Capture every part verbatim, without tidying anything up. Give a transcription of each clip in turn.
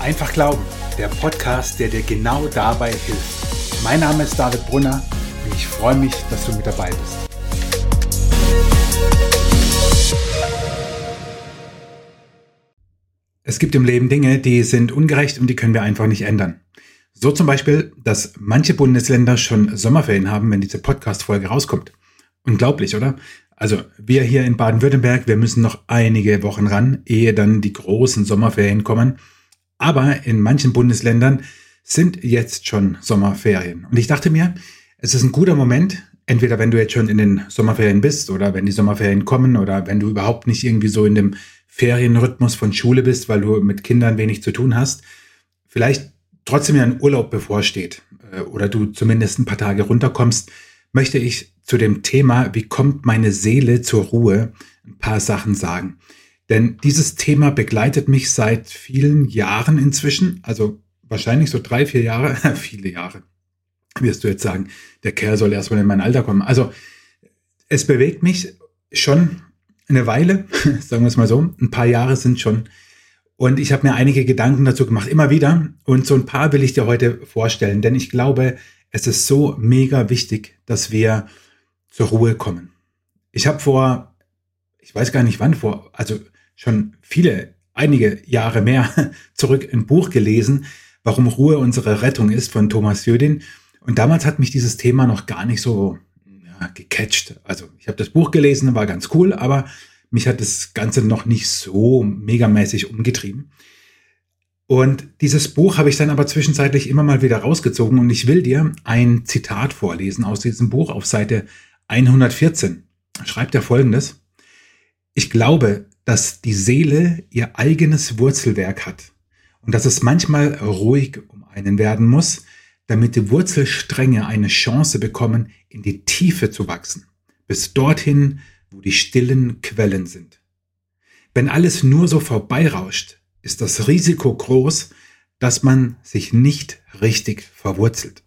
Einfach glauben, der Podcast, der dir genau dabei hilft. Mein Name ist David Brunner und ich freue mich, dass du mit dabei bist. Es gibt im Leben Dinge, die sind ungerecht und die können wir einfach nicht ändern. So zum Beispiel, dass manche Bundesländer schon Sommerferien haben, wenn diese Podcast-Folge rauskommt. Unglaublich, oder? Also wir hier in Baden-Württemberg, wir müssen noch einige Wochen ran, ehe dann die großen Sommerferien kommen. Aber in manchen Bundesländern sind jetzt schon Sommerferien. Und ich dachte mir, es ist ein guter Moment, entweder wenn du jetzt schon in den Sommerferien bist oder wenn die Sommerferien kommen oder wenn du überhaupt nicht irgendwie so in dem Ferienrhythmus von Schule bist, weil du mit Kindern wenig zu tun hast, vielleicht trotzdem ja ein Urlaub bevorsteht oder du zumindest ein paar Tage runterkommst, möchte ich zu dem Thema, wie kommt meine Seele zur Ruhe, ein paar Sachen sagen. Denn dieses Thema begleitet mich seit vielen Jahren inzwischen, also wahrscheinlich so drei, vier Jahre, viele Jahre, wirst du jetzt sagen, der Kerl soll erstmal in mein Alter kommen. Also es bewegt mich schon eine Weile, sagen wir es mal so, ein paar Jahre sind schon. Und ich habe mir einige Gedanken dazu gemacht, immer wieder. Und so ein paar will ich dir heute vorstellen, denn ich glaube, es ist so mega wichtig, dass wir zur Ruhe kommen. Ich habe vor, ich weiß gar nicht wann, vor, also schon viele, einige Jahre mehr zurück ein Buch gelesen, Warum Ruhe unsere Rettung ist, von Thomas Jodin. Und damals hat mich dieses Thema noch gar nicht so ja, gecatcht. Also ich habe das Buch gelesen, war ganz cool, aber mich hat das Ganze noch nicht so megamäßig umgetrieben. Und dieses Buch habe ich dann aber zwischenzeitlich immer mal wieder rausgezogen und ich will dir ein Zitat vorlesen aus diesem Buch auf Seite hundertvierzehn. Schreibt er Folgendes: Ich glaube, dass die Seele ihr eigenes Wurzelwerk hat und dass es manchmal ruhig um einen werden muss, damit die Wurzelstränge eine Chance bekommen, in die Tiefe zu wachsen, bis dorthin, wo die stillen Quellen sind. Wenn alles nur so vorbeirauscht, ist das Risiko groß, dass man sich nicht richtig verwurzelt.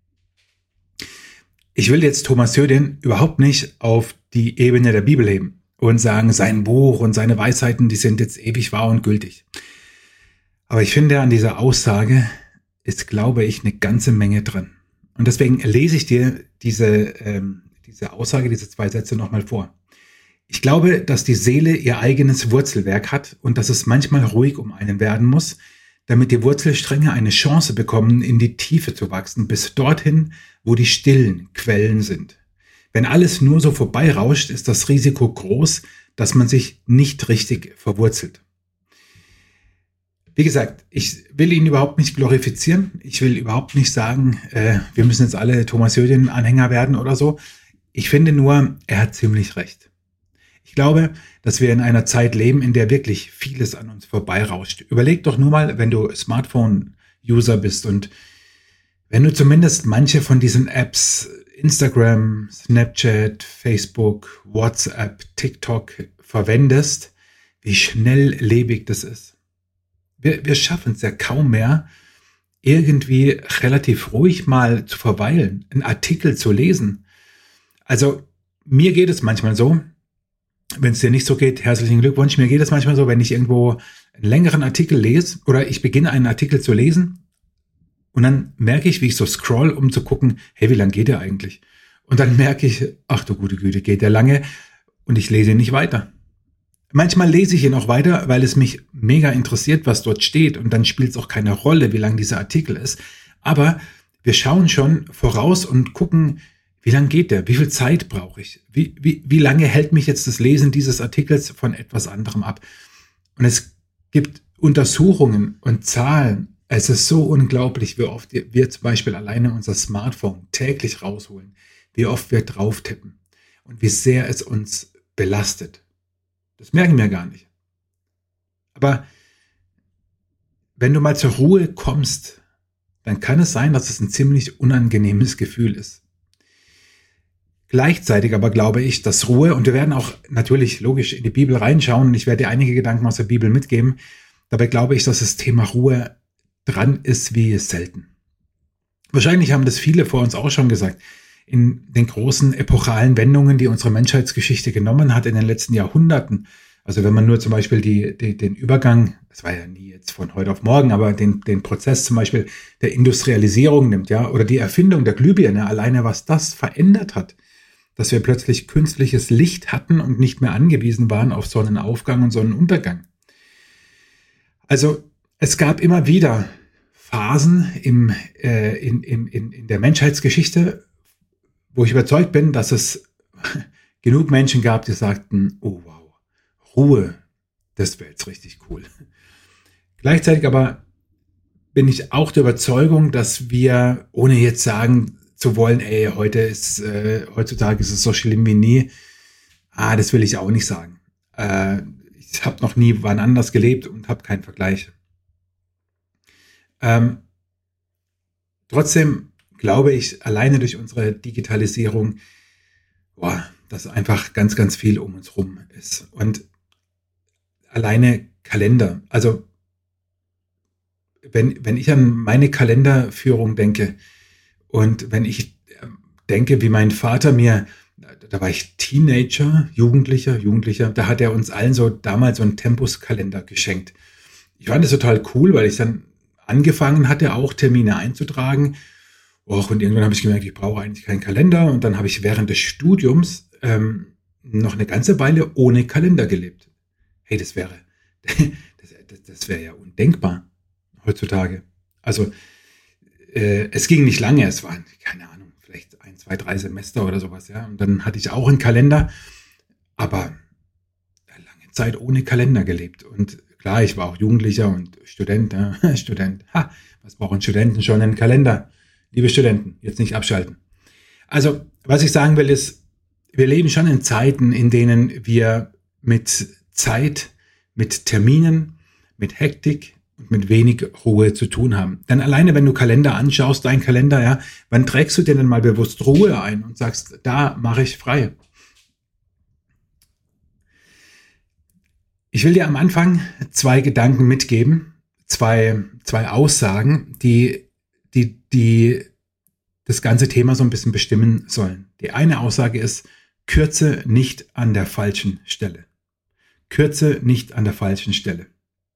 Ich will jetzt Thomas Jodin überhaupt nicht auf die Ebene der Bibel heben und sagen, sein Buch und seine Weisheiten, die sind jetzt ewig wahr und gültig. Aber ich finde, an dieser Aussage ist, glaube ich, eine ganze Menge drin. Und deswegen lese ich dir diese, ähm, diese Aussage, diese zwei Sätze nochmal vor. Ich glaube, dass die Seele ihr eigenes Wurzelwerk hat und dass es manchmal ruhig um einen werden muss, damit die Wurzelstränge eine Chance bekommen, in die Tiefe zu wachsen, bis dorthin, wo die stillen Quellen sind. Wenn alles nur so vorbeirauscht, ist das Risiko groß, dass man sich nicht richtig verwurzelt. Wie gesagt, ich will ihn überhaupt nicht glorifizieren. Ich will überhaupt nicht sagen, äh, wir müssen jetzt alle Thomas Jodin-Anhänger werden oder so. Ich finde nur, er hat ziemlich recht. Ich glaube, dass wir in einer Zeit leben, in der wirklich vieles an uns vorbeirauscht. Überleg doch nur mal, wenn du Smartphone-User bist und wenn du zumindest manche von diesen Apps, Instagram, Snapchat, Facebook, WhatsApp, TikTok verwendest, wie schnelllebig das ist. Wir, wir schaffen es ja kaum mehr, irgendwie relativ ruhig mal zu verweilen, einen Artikel zu lesen. Also mir geht es manchmal so, wenn es dir nicht so geht, herzlichen Glückwunsch. Mir geht es manchmal so, wenn ich irgendwo einen längeren Artikel lese oder ich beginne einen Artikel zu lesen und dann merke ich, wie ich so scroll, um zu gucken, hey, wie lang geht der eigentlich? Und dann merke ich, ach du gute Güte, geht der lange und ich lese ihn nicht weiter. Manchmal lese ich ihn auch weiter, weil es mich mega interessiert, was dort steht und dann spielt es auch keine Rolle, wie lang dieser Artikel ist. Aber wir schauen schon voraus und gucken, wie lange geht der? Wie viel Zeit brauche ich? Wie, wie, wie lange hält mich jetzt das Lesen dieses Artikels von etwas anderem ab? Und es gibt Untersuchungen und Zahlen. Es ist so unglaublich, wie oft wir zum Beispiel alleine unser Smartphone täglich rausholen, wie oft wir drauf tippen und wie sehr es uns belastet. Das merken wir gar nicht. Aber wenn du mal zur Ruhe kommst, dann kann es sein, dass es ein ziemlich unangenehmes Gefühl ist. Gleichzeitig aber glaube ich, dass Ruhe, und wir werden auch natürlich logisch in die Bibel reinschauen, und ich werde dir einige Gedanken aus der Bibel mitgeben, dabei glaube ich, dass das Thema Ruhe dran ist wie selten. Wahrscheinlich haben das viele vor uns auch schon gesagt. In den großen epochalen Wendungen, die unsere Menschheitsgeschichte genommen hat in den letzten Jahrhunderten, Also wenn man nur zum Beispiel die, die, den Übergang, das war ja nie jetzt von heute auf morgen, aber den, den Prozess zum Beispiel der Industrialisierung nimmt, ja, oder die Erfindung der Glühbirne, alleine was das verändert hat, dass wir plötzlich künstliches Licht hatten und nicht mehr angewiesen waren auf Sonnenaufgang und Sonnenuntergang. Also es gab immer wieder Phasen im, äh, in, in, in, in der Menschheitsgeschichte, wo ich überzeugt bin, dass es genug Menschen gab, die sagten, oh wow, Ruhe, das wäre jetzt richtig cool. Gleichzeitig aber bin ich auch der Überzeugung, dass wir, ohne jetzt sagen zu wollen, ey, heute ist, äh, heutzutage ist es so schlimm wie nie, ah, das will ich auch nicht sagen. Äh, ich habe noch nie wann anders gelebt und habe keinen Vergleich. Ähm, trotzdem glaube ich, alleine durch unsere Digitalisierung, boah, dass einfach ganz, ganz viel um uns rum ist. Und alleine Kalender, also wenn, wenn ich an meine Kalenderführung denke und wenn ich denke, wie mein Vater mir, da war ich Teenager, Jugendlicher, Jugendlicher, da hat er uns allen so damals so einen Tempuskalender geschenkt. Ich fand das total cool, weil ich dann angefangen hatte, auch Termine einzutragen. Och, und irgendwann habe ich gemerkt, ich brauche eigentlich keinen Kalender. Und dann habe ich während des Studiums ähm, noch eine ganze Weile ohne Kalender gelebt. Hey, das wäre, das, das, das wäre ja undenkbar heutzutage. Also äh, es ging nicht lange, es waren, keine Ahnung, vielleicht ein, zwei, drei Semester oder sowas, ja. Und dann hatte ich auch einen Kalender, aber lange Zeit ohne Kalender gelebt. Und klar, ich war auch Jugendlicher und Student, ja. Student. Ha, was brauchen Studenten schon einen Kalender? Liebe Studenten, jetzt nicht abschalten. Also, was ich sagen will, ist, wir leben schon in Zeiten, in denen wir mit Zeit, mit Terminen, mit Hektik und mit wenig Ruhe zu tun haben. Denn alleine, wenn du Kalender anschaust, dein Kalender, ja, wann trägst du dir denn mal bewusst Ruhe ein und sagst, da mache ich frei? Ich will dir am Anfang zwei Gedanken mitgeben, zwei, zwei Aussagen, die, die, die das ganze Thema so ein bisschen bestimmen sollen. Die eine Aussage ist, kürze nicht an der falschen Stelle. Kürze nicht an der falschen Stelle.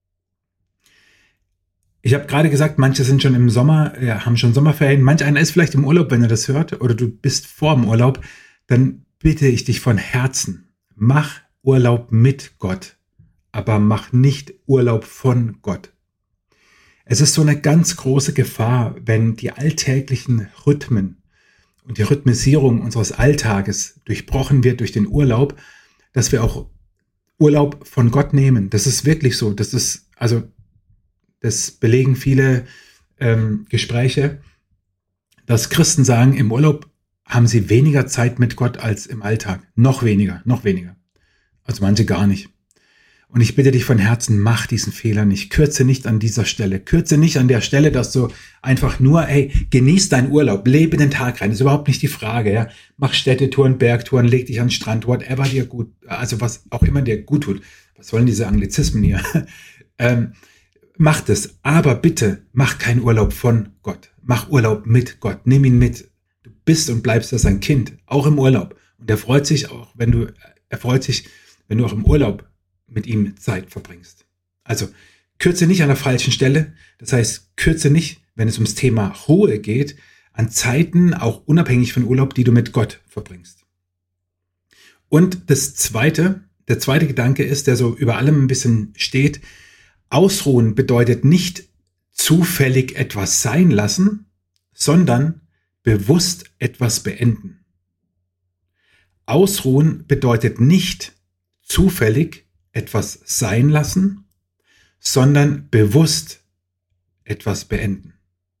Ich habe gerade gesagt, manche sind schon im Sommer, ja, haben schon Sommerferien, manch einer ist vielleicht im Urlaub, wenn er das hört, oder du bist vor dem Urlaub, dann bitte ich dich von Herzen, mach Urlaub mit Gott, aber mach nicht Urlaub von Gott. Es ist so eine ganz große Gefahr, wenn die alltäglichen Rhythmen und die Rhythmisierung unseres Alltages durchbrochen wird durch den Urlaub, dass wir auch Urlaub von Gott nehmen. Das ist wirklich so. Das ist, also, das belegen viele ähm, Gespräche, dass Christen sagen, im Urlaub haben sie weniger Zeit mit Gott als im Alltag. Noch weniger, noch weniger. Also manche gar nicht. Und ich bitte dich von Herzen, mach diesen Fehler nicht. Kürze nicht an dieser Stelle. Kürze nicht an der Stelle, dass du einfach nur, hey, genieß deinen Urlaub, lebe den Tag rein. Das ist überhaupt nicht die Frage, ja. Mach Städtetouren, Bergtouren, leg dich an den Strand, whatever dir gut, also was auch immer dir gut tut. Was sollen diese Anglizismen hier? ähm, mach das. Aber bitte, mach keinen Urlaub von Gott. Mach Urlaub mit Gott. Nimm ihn mit. Du bist und bleibst das ein Kind. Auch im Urlaub. Und er freut sich auch, wenn du, er freut sich, wenn du auch im Urlaub mit ihm Zeit verbringst. Also kürze nicht an der falschen Stelle. Das heißt, kürze nicht, wenn es ums Thema Ruhe geht, an Zeiten, auch unabhängig von Urlaub, die du mit Gott verbringst. Und das zweite, der zweite Gedanke ist, der so über allem ein bisschen steht, Ausruhen bedeutet nicht zufällig etwas sein lassen, sondern bewusst etwas beenden. Ausruhen bedeutet nicht zufällig etwas sein lassen, sondern bewusst etwas beenden.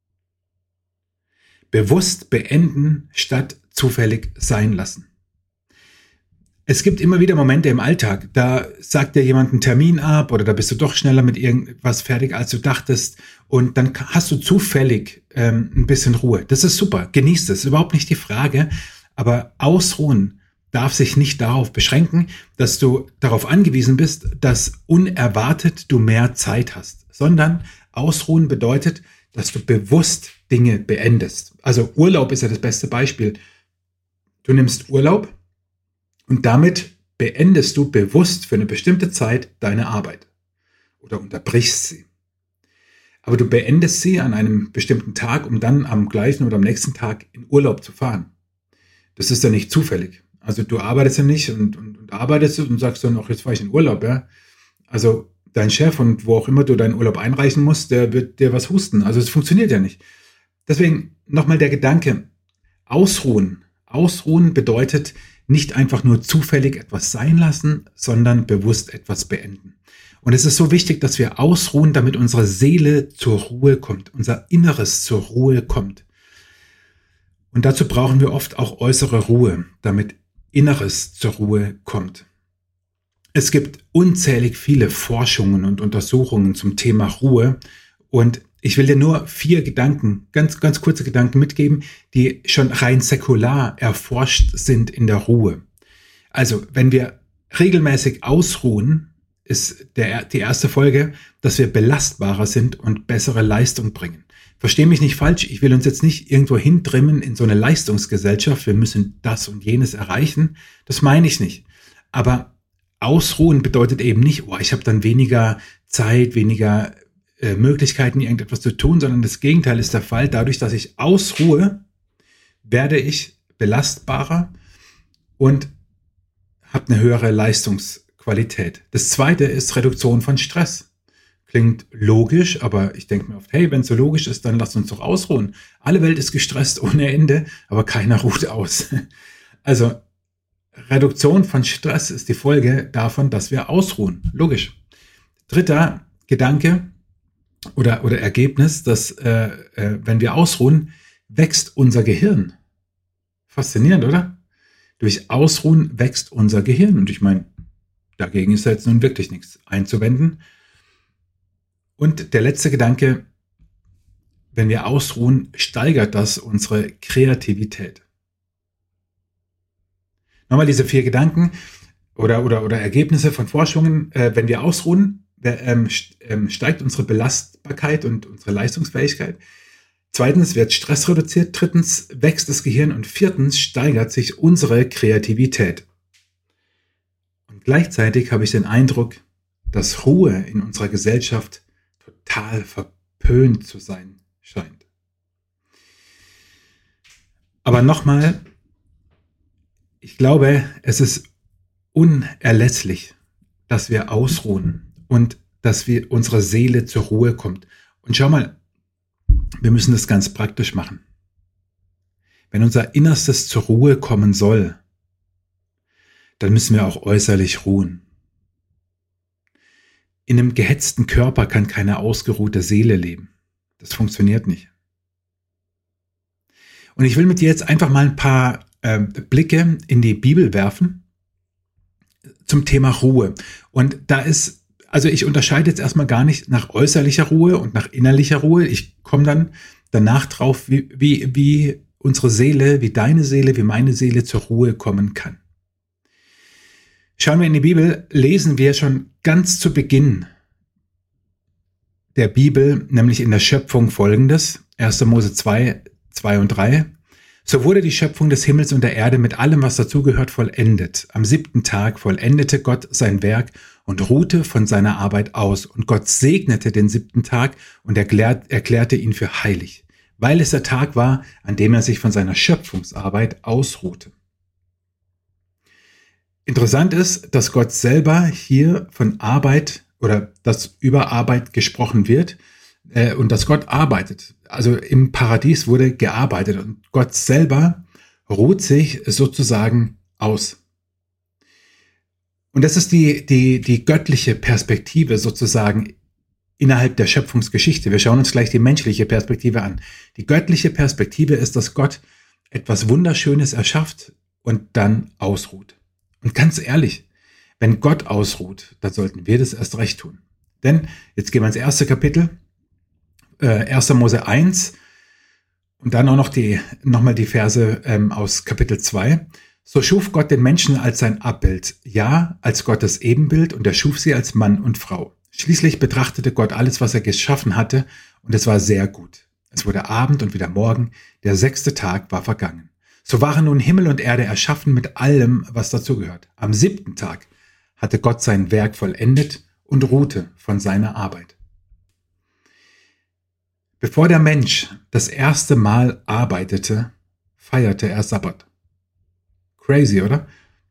Bewusst beenden statt zufällig sein lassen. Es gibt immer wieder Momente im Alltag, da sagt dir jemand einen Termin ab oder da bist du doch schneller mit irgendwas fertig, als du dachtest und dann hast du zufällig ähm, ein bisschen Ruhe. Das ist super, genieß das, überhaupt nicht die Frage, aber ausruhen darf sich nicht darauf beschränken, dass du darauf angewiesen bist, dass unerwartet du mehr Zeit hast, sondern ausruhen bedeutet, dass du bewusst Dinge beendest. Also Urlaub ist ja das beste Beispiel. Du nimmst Urlaub und damit beendest du bewusst für eine bestimmte Zeit deine Arbeit oder unterbrichst sie. Aber du beendest sie an einem bestimmten Tag, um dann am gleichen oder am nächsten Tag in Urlaub zu fahren. Das ist ja nicht zufällig. Also du arbeitest ja nicht und, und, und arbeitest und sagst dann auch, jetzt fahre ich in Urlaub. Ja? Also dein Chef und wo auch immer du deinen Urlaub einreichen musst, der wird dir was husten. Also es funktioniert ja nicht. Deswegen nochmal der Gedanke, ausruhen. Ausruhen bedeutet nicht einfach nur zufällig etwas sein lassen, sondern bewusst etwas beenden. Und es ist so wichtig, dass wir ausruhen, damit unsere Seele zur Ruhe kommt, unser Inneres zur Ruhe kommt. Und dazu brauchen wir oft auch äußere Ruhe, damit Inneres zur Ruhe kommt. Es gibt unzählig viele Forschungen und Untersuchungen zum Thema Ruhe und ich will dir nur vier Gedanken, ganz, ganz kurze Gedanken mitgeben, die schon rein säkular erforscht sind in der Ruhe. Also, wenn wir regelmäßig ausruhen, ist der, die erste Folge, dass wir belastbarer sind und bessere Leistung bringen. Versteh mich nicht falsch, ich will uns jetzt nicht irgendwo hintrimmen in so eine Leistungsgesellschaft, wir müssen das und jenes erreichen, das meine ich nicht. Aber ausruhen bedeutet eben nicht, oh, ich habe dann weniger Zeit, weniger äh, Möglichkeiten, irgendetwas zu tun, sondern das Gegenteil ist der Fall. Dadurch, dass ich ausruhe, werde ich belastbarer und habe eine höhere Leistungsqualität. Das zweite ist Reduktion von Stress. Klingt logisch, aber ich denke mir oft, hey, wenn es so logisch ist, dann lasst uns doch ausruhen. Alle Welt ist gestresst ohne Ende, aber keiner ruht aus. Also Reduktion von Stress ist die Folge davon, dass wir ausruhen. Logisch. Dritter Gedanke oder, oder Ergebnis, dass äh, äh, wenn wir ausruhen, wächst unser Gehirn. Faszinierend, oder? Durch Ausruhen wächst unser Gehirn. Und ich meine, dagegen ist jetzt nun wirklich nichts einzuwenden. Und der letzte Gedanke, wenn wir ausruhen, steigert das unsere Kreativität. Nochmal diese vier Gedanken oder, oder, oder Ergebnisse von Forschungen. Äh, wenn wir ausruhen, ähm, steigt unsere Belastbarkeit und unsere Leistungsfähigkeit. Zweitens wird Stress reduziert. Drittens wächst das Gehirn. Und viertens steigert sich unsere Kreativität. Und gleichzeitig habe ich den Eindruck, dass Ruhe in unserer Gesellschaft total verpönt zu sein scheint. Aber nochmal, ich glaube, es ist unerlässlich, dass wir ausruhen und dass wir unsere Seele zur Ruhe kommt. Und schau mal, wir müssen das ganz praktisch machen. Wenn unser Innerstes zur Ruhe kommen soll, dann müssen wir auch äußerlich ruhen. In einem gehetzten Körper kann keine ausgeruhte Seele leben. Das funktioniert nicht. Und ich will mit dir jetzt einfach mal ein paar äh, Blicke in die Bibel werfen zum Thema Ruhe. Und da ist, also ich unterscheide jetzt erstmal gar nicht nach äußerlicher Ruhe und nach innerlicher Ruhe. Ich komme dann danach drauf, wie, wie, wie unsere Seele, wie deine Seele, wie meine Seele zur Ruhe kommen kann. Schauen wir in die Bibel, lesen wir schon ganz zu Beginn der Bibel, nämlich in der Schöpfung folgendes, erster Mose zwei, zwei und drei. So wurde die Schöpfung des Himmels und der Erde mit allem, was dazugehört, vollendet. Am siebten Tag vollendete Gott sein Werk und ruhte von seiner Arbeit aus. Und Gott segnete den siebten Tag und erklärt, erklärte ihn für heilig, weil es der Tag war, an dem er sich von seiner Schöpfungsarbeit ausruhte. Interessant ist, dass Gott selber hier von Arbeit oder dass über Arbeit gesprochen wird äh, und dass Gott arbeitet. Also im Paradies wurde gearbeitet und Gott selber ruht sich sozusagen aus. Und das ist die, die, die göttliche Perspektive sozusagen innerhalb der Schöpfungsgeschichte. Wir schauen uns gleich die menschliche Perspektive an. Die göttliche Perspektive ist, dass Gott etwas Wunderschönes erschafft und dann ausruht. Und ganz ehrlich, wenn Gott ausruht, dann sollten wir das erst recht tun. Denn jetzt gehen wir ins erste Kapitel, äh, erster Mose eins und dann auch noch die, nochmal die Verse ähm, aus Kapitel zwei. So schuf Gott den Menschen als sein Abbild, ja, als Gottes Ebenbild, und er schuf sie als Mann und Frau. Schließlich betrachtete Gott alles, was er geschaffen hatte, und es war sehr gut. Es wurde Abend und wieder Morgen, der sechste Tag war vergangen. So waren nun Himmel und Erde erschaffen mit allem, was dazugehört. Am siebten Tag hatte Gott sein Werk vollendet und ruhte von seiner Arbeit. Bevor der Mensch das erste Mal arbeitete, feierte er Sabbat. Crazy, oder?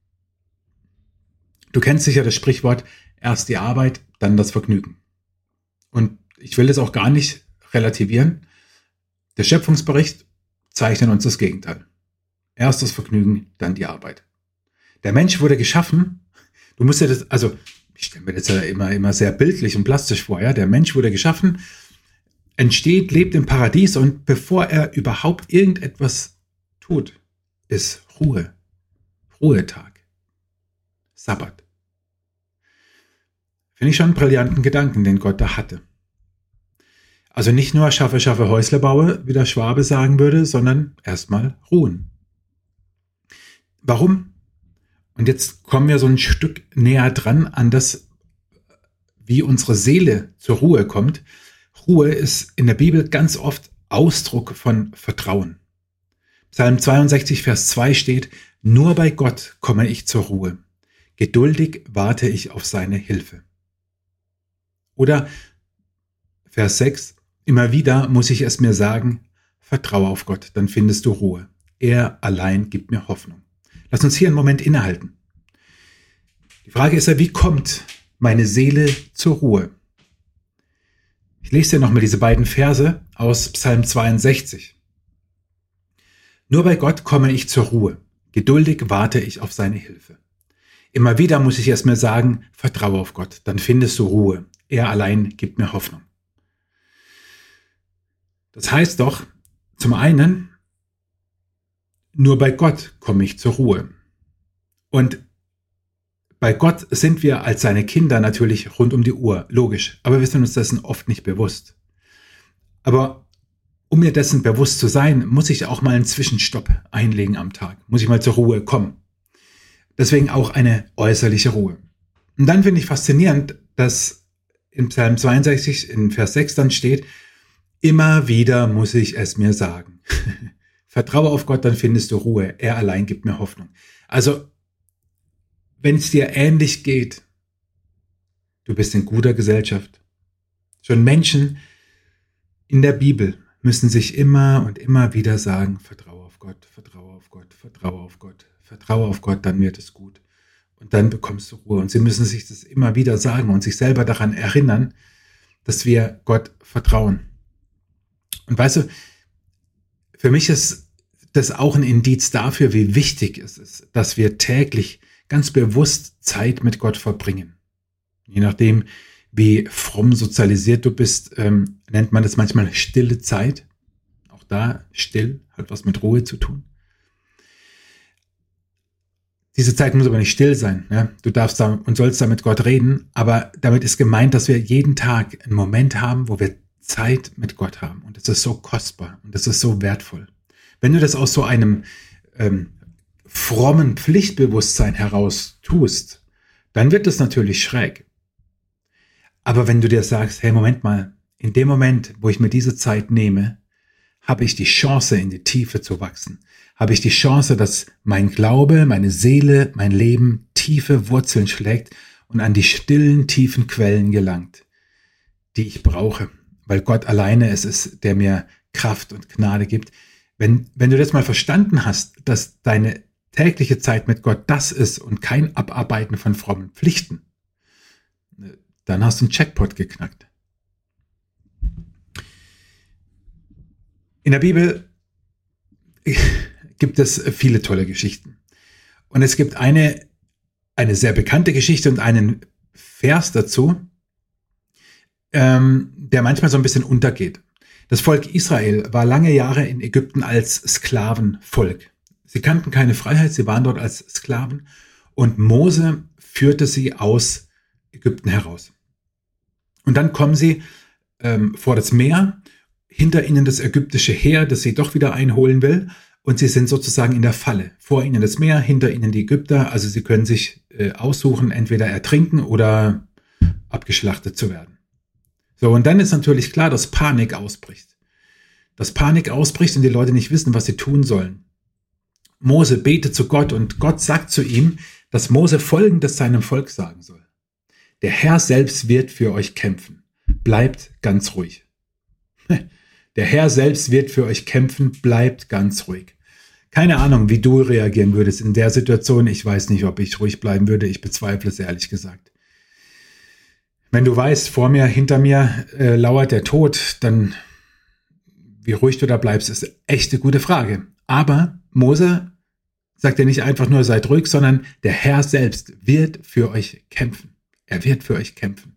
Du kennst sicher das Sprichwort, erst die Arbeit, dann das Vergnügen. Und ich will das auch gar nicht relativieren. Der Schöpfungsbericht zeichnet uns das Gegenteil. Erst das Vergnügen, dann die Arbeit. Der Mensch wurde geschaffen. Du musst ja das, also ich stelle mir das ja immer, immer sehr bildlich und plastisch vor. Ja? Der Mensch wurde geschaffen, entsteht, lebt im Paradies und bevor er überhaupt irgendetwas tut, ist Ruhe. Ruhetag. Sabbat. Finde ich schon einen brillanten Gedanken, den Gott da hatte. Also nicht nur schaffe, schaffe, Häusle baue, wie der Schwabe sagen würde, sondern erstmal ruhen. Warum? Und jetzt kommen wir so ein Stück näher dran an das, wie unsere Seele zur Ruhe kommt. Ruhe ist in der Bibel ganz oft Ausdruck von Vertrauen. Psalm zweiundsechzig, Vers zwei steht, nur bei Gott komme ich zur Ruhe. Geduldig warte ich auf seine Hilfe. Oder Vers sechs, immer wieder muss ich es mir sagen, vertraue auf Gott, dann findest du Ruhe. Er allein gibt mir Hoffnung. Lass uns hier einen Moment innehalten. Die Frage ist ja, wie kommt meine Seele zur Ruhe? Ich lese dir nochmal diese beiden Verse aus Psalm zweiundsechzig. Nur bei Gott komme ich zur Ruhe. Geduldig warte ich auf seine Hilfe. Immer wieder muss ich es mir sagen, vertraue auf Gott, dann findest du Ruhe. Er allein gibt mir Hoffnung. Das heißt doch, zum einen, nur bei Gott komme ich zur Ruhe. Und bei Gott sind wir als seine Kinder natürlich rund um die Uhr, logisch, aber wir sind uns dessen oft nicht bewusst. Aber um mir dessen bewusst zu sein, muss ich auch mal einen Zwischenstopp einlegen am Tag, muss ich mal zur Ruhe kommen. Deswegen auch eine äußerliche Ruhe. Und dann finde ich faszinierend, dass in Psalm zweiundsechzig in Vers sechs dann steht, immer wieder muss ich es mir sagen. Vertraue auf Gott, dann findest du Ruhe. Er allein gibt mir Hoffnung. Also, wenn es dir ähnlich geht, du bist in guter Gesellschaft. Schon Menschen in der Bibel müssen sich immer und immer wieder sagen, vertraue auf Gott, vertraue auf Gott, vertraue auf Gott, vertraue auf Gott, dann wird es gut. Und dann bekommst du Ruhe. Und sie müssen sich das immer wieder sagen und sich selber daran erinnern, dass wir Gott vertrauen. Und weißt du, für mich ist das auch ein Indiz dafür, wie wichtig es ist, dass wir täglich ganz bewusst Zeit mit Gott verbringen. Je nachdem, wie fromm sozialisiert du bist, ähm, nennt man das manchmal stille Zeit. Auch da still, hat was mit Ruhe zu tun. Diese Zeit muss aber nicht still sein. Ja? Du darfst da und sollst da mit Gott reden, aber damit ist gemeint, dass wir jeden Tag einen Moment haben, wo wir Zeit mit Gott haben. Und das ist so kostbar und das ist so wertvoll. Wenn du das aus so einem ähm, frommen Pflichtbewusstsein heraus tust, dann wird das natürlich schräg. Aber wenn du dir sagst, hey, Moment mal, in dem Moment, wo ich mir diese Zeit nehme, habe ich die Chance, in die Tiefe zu wachsen. Habe ich die Chance, dass mein Glaube, meine Seele, mein Leben tiefe Wurzeln schlägt und an die stillen, tiefen Quellen gelangt, die ich brauche, weil Gott alleine es ist, der mir Kraft und Gnade gibt. Wenn, wenn du das mal verstanden hast, dass deine tägliche Zeit mit Gott das ist und kein Abarbeiten von frommen Pflichten, dann hast du einen Jackpot geknackt. In der Bibel gibt es viele tolle Geschichten. Und es gibt eine, eine sehr bekannte Geschichte und einen Vers dazu, ähm, der manchmal so ein bisschen untergeht. Das Volk Israel war lange Jahre in Ägypten als Sklavenvolk. Sie kannten keine Freiheit, sie waren dort als Sklaven und Mose führte sie aus Ägypten heraus. Und dann kommen sie ähm, vor das Meer, hinter ihnen das ägyptische Heer, das sie doch wieder einholen will, und sie sind sozusagen in der Falle. Vor ihnen das Meer, hinter ihnen die Ägypter, also sie können sich äh, aussuchen, entweder ertrinken oder abgeschlachtet zu werden. So, und dann ist natürlich klar, dass Panik ausbricht. Dass Panik ausbricht und die Leute nicht wissen, was sie tun sollen. Mose betet zu Gott und Gott sagt zu ihm, dass Mose Folgendes seinem Volk sagen soll. Der Herr selbst wird für euch kämpfen. Bleibt ganz ruhig. Der Herr selbst wird für euch kämpfen. Bleibt ganz ruhig. Keine Ahnung, wie du reagieren würdest in der Situation. Ich weiß nicht, ob ich ruhig bleiben würde. Ich bezweifle es ehrlich gesagt. Wenn du weißt, vor mir, hinter mir äh, lauert der Tod, dann wie ruhig du da bleibst, ist echt eine gute Frage. Aber Mose sagt ja nicht einfach nur, seid ruhig, sondern der Herr selbst wird für euch kämpfen. Er wird für euch kämpfen.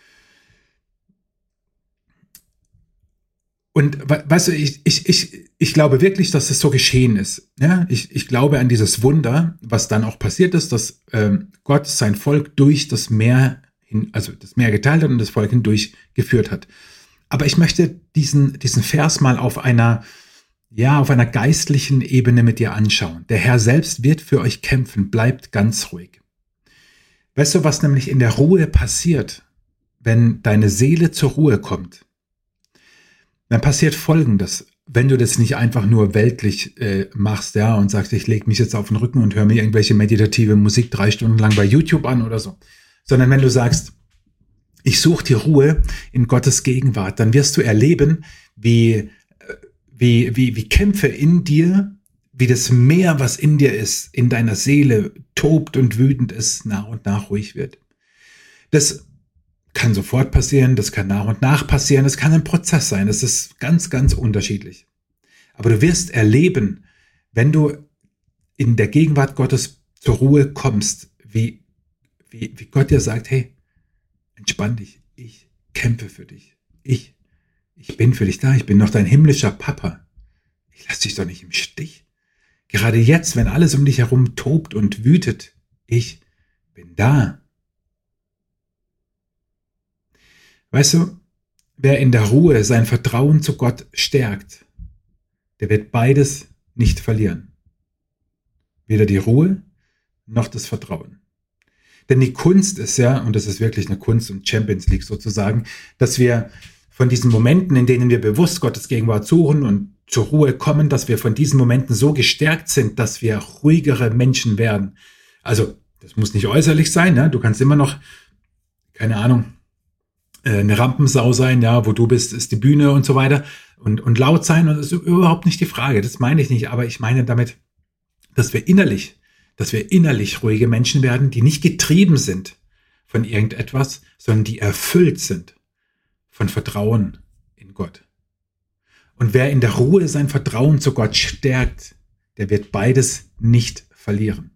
Und weißt du, ich, ich, ich, ich glaube wirklich, dass das so geschehen ist. Ja, ich, ich glaube an dieses Wunder, was dann auch passiert ist, dass ähm, Gott sein Volk durch das Meer, hin, also das Meer geteilt hat und das Volk hindurch geführt hat. Aber ich möchte diesen, diesen Vers mal auf einer, ja, auf einer geistlichen Ebene mit dir anschauen. Der Herr selbst wird für euch kämpfen, bleibt ganz ruhig. Weißt du, was nämlich in der Ruhe passiert, wenn deine Seele zur Ruhe kommt? Dann passiert Folgendes, wenn du das nicht einfach nur weltlich äh, machst, ja, und sagst, ich lege mich jetzt auf den Rücken und höre mir irgendwelche meditative Musik drei Stunden lang bei YouTube an oder so, sondern wenn du sagst, ich suche die Ruhe in Gottes Gegenwart, dann wirst du erleben, wie, wie, wie, wie Kämpfe in dir, wie das Meer, was in dir ist, in deiner Seele tobt und wütend ist, nach und nach ruhig wird. Das kann sofort passieren, das kann nach und nach passieren, das kann ein Prozess sein, das ist ganz, ganz unterschiedlich. Aber du wirst erleben, wenn du in der Gegenwart Gottes zur Ruhe kommst, wie, wie, wie Gott dir sagt, hey, entspann dich, ich kämpfe für dich, ich, ich bin für dich da, ich bin noch dein himmlischer Papa, ich lasse dich doch nicht im Stich. Gerade jetzt, wenn alles um dich herum tobt und wütet, ich bin da. Weißt du, wer in der Ruhe sein Vertrauen zu Gott stärkt, der wird beides nicht verlieren. Weder die Ruhe noch das Vertrauen. Denn die Kunst ist ja, und das ist wirklich eine Kunst und Champions League sozusagen, dass wir von diesen Momenten, in denen wir bewusst Gottes Gegenwart suchen und zur Ruhe kommen, dass wir von diesen Momenten so gestärkt sind, dass wir ruhigere Menschen werden. Also, das muss nicht äußerlich sein, ne? Du kannst immer noch, keine Ahnung, eine Rampensau sein, ja, wo du bist, ist die Bühne und so weiter und, und laut sein, und das ist überhaupt nicht die Frage, das meine ich nicht, aber ich meine damit, dass wir innerlich, dass wir innerlich ruhige Menschen werden, die nicht getrieben sind von irgendetwas, sondern die erfüllt sind von Vertrauen in Gott. Und wer in der Ruhe sein Vertrauen zu Gott stärkt, der wird beides nicht verlieren.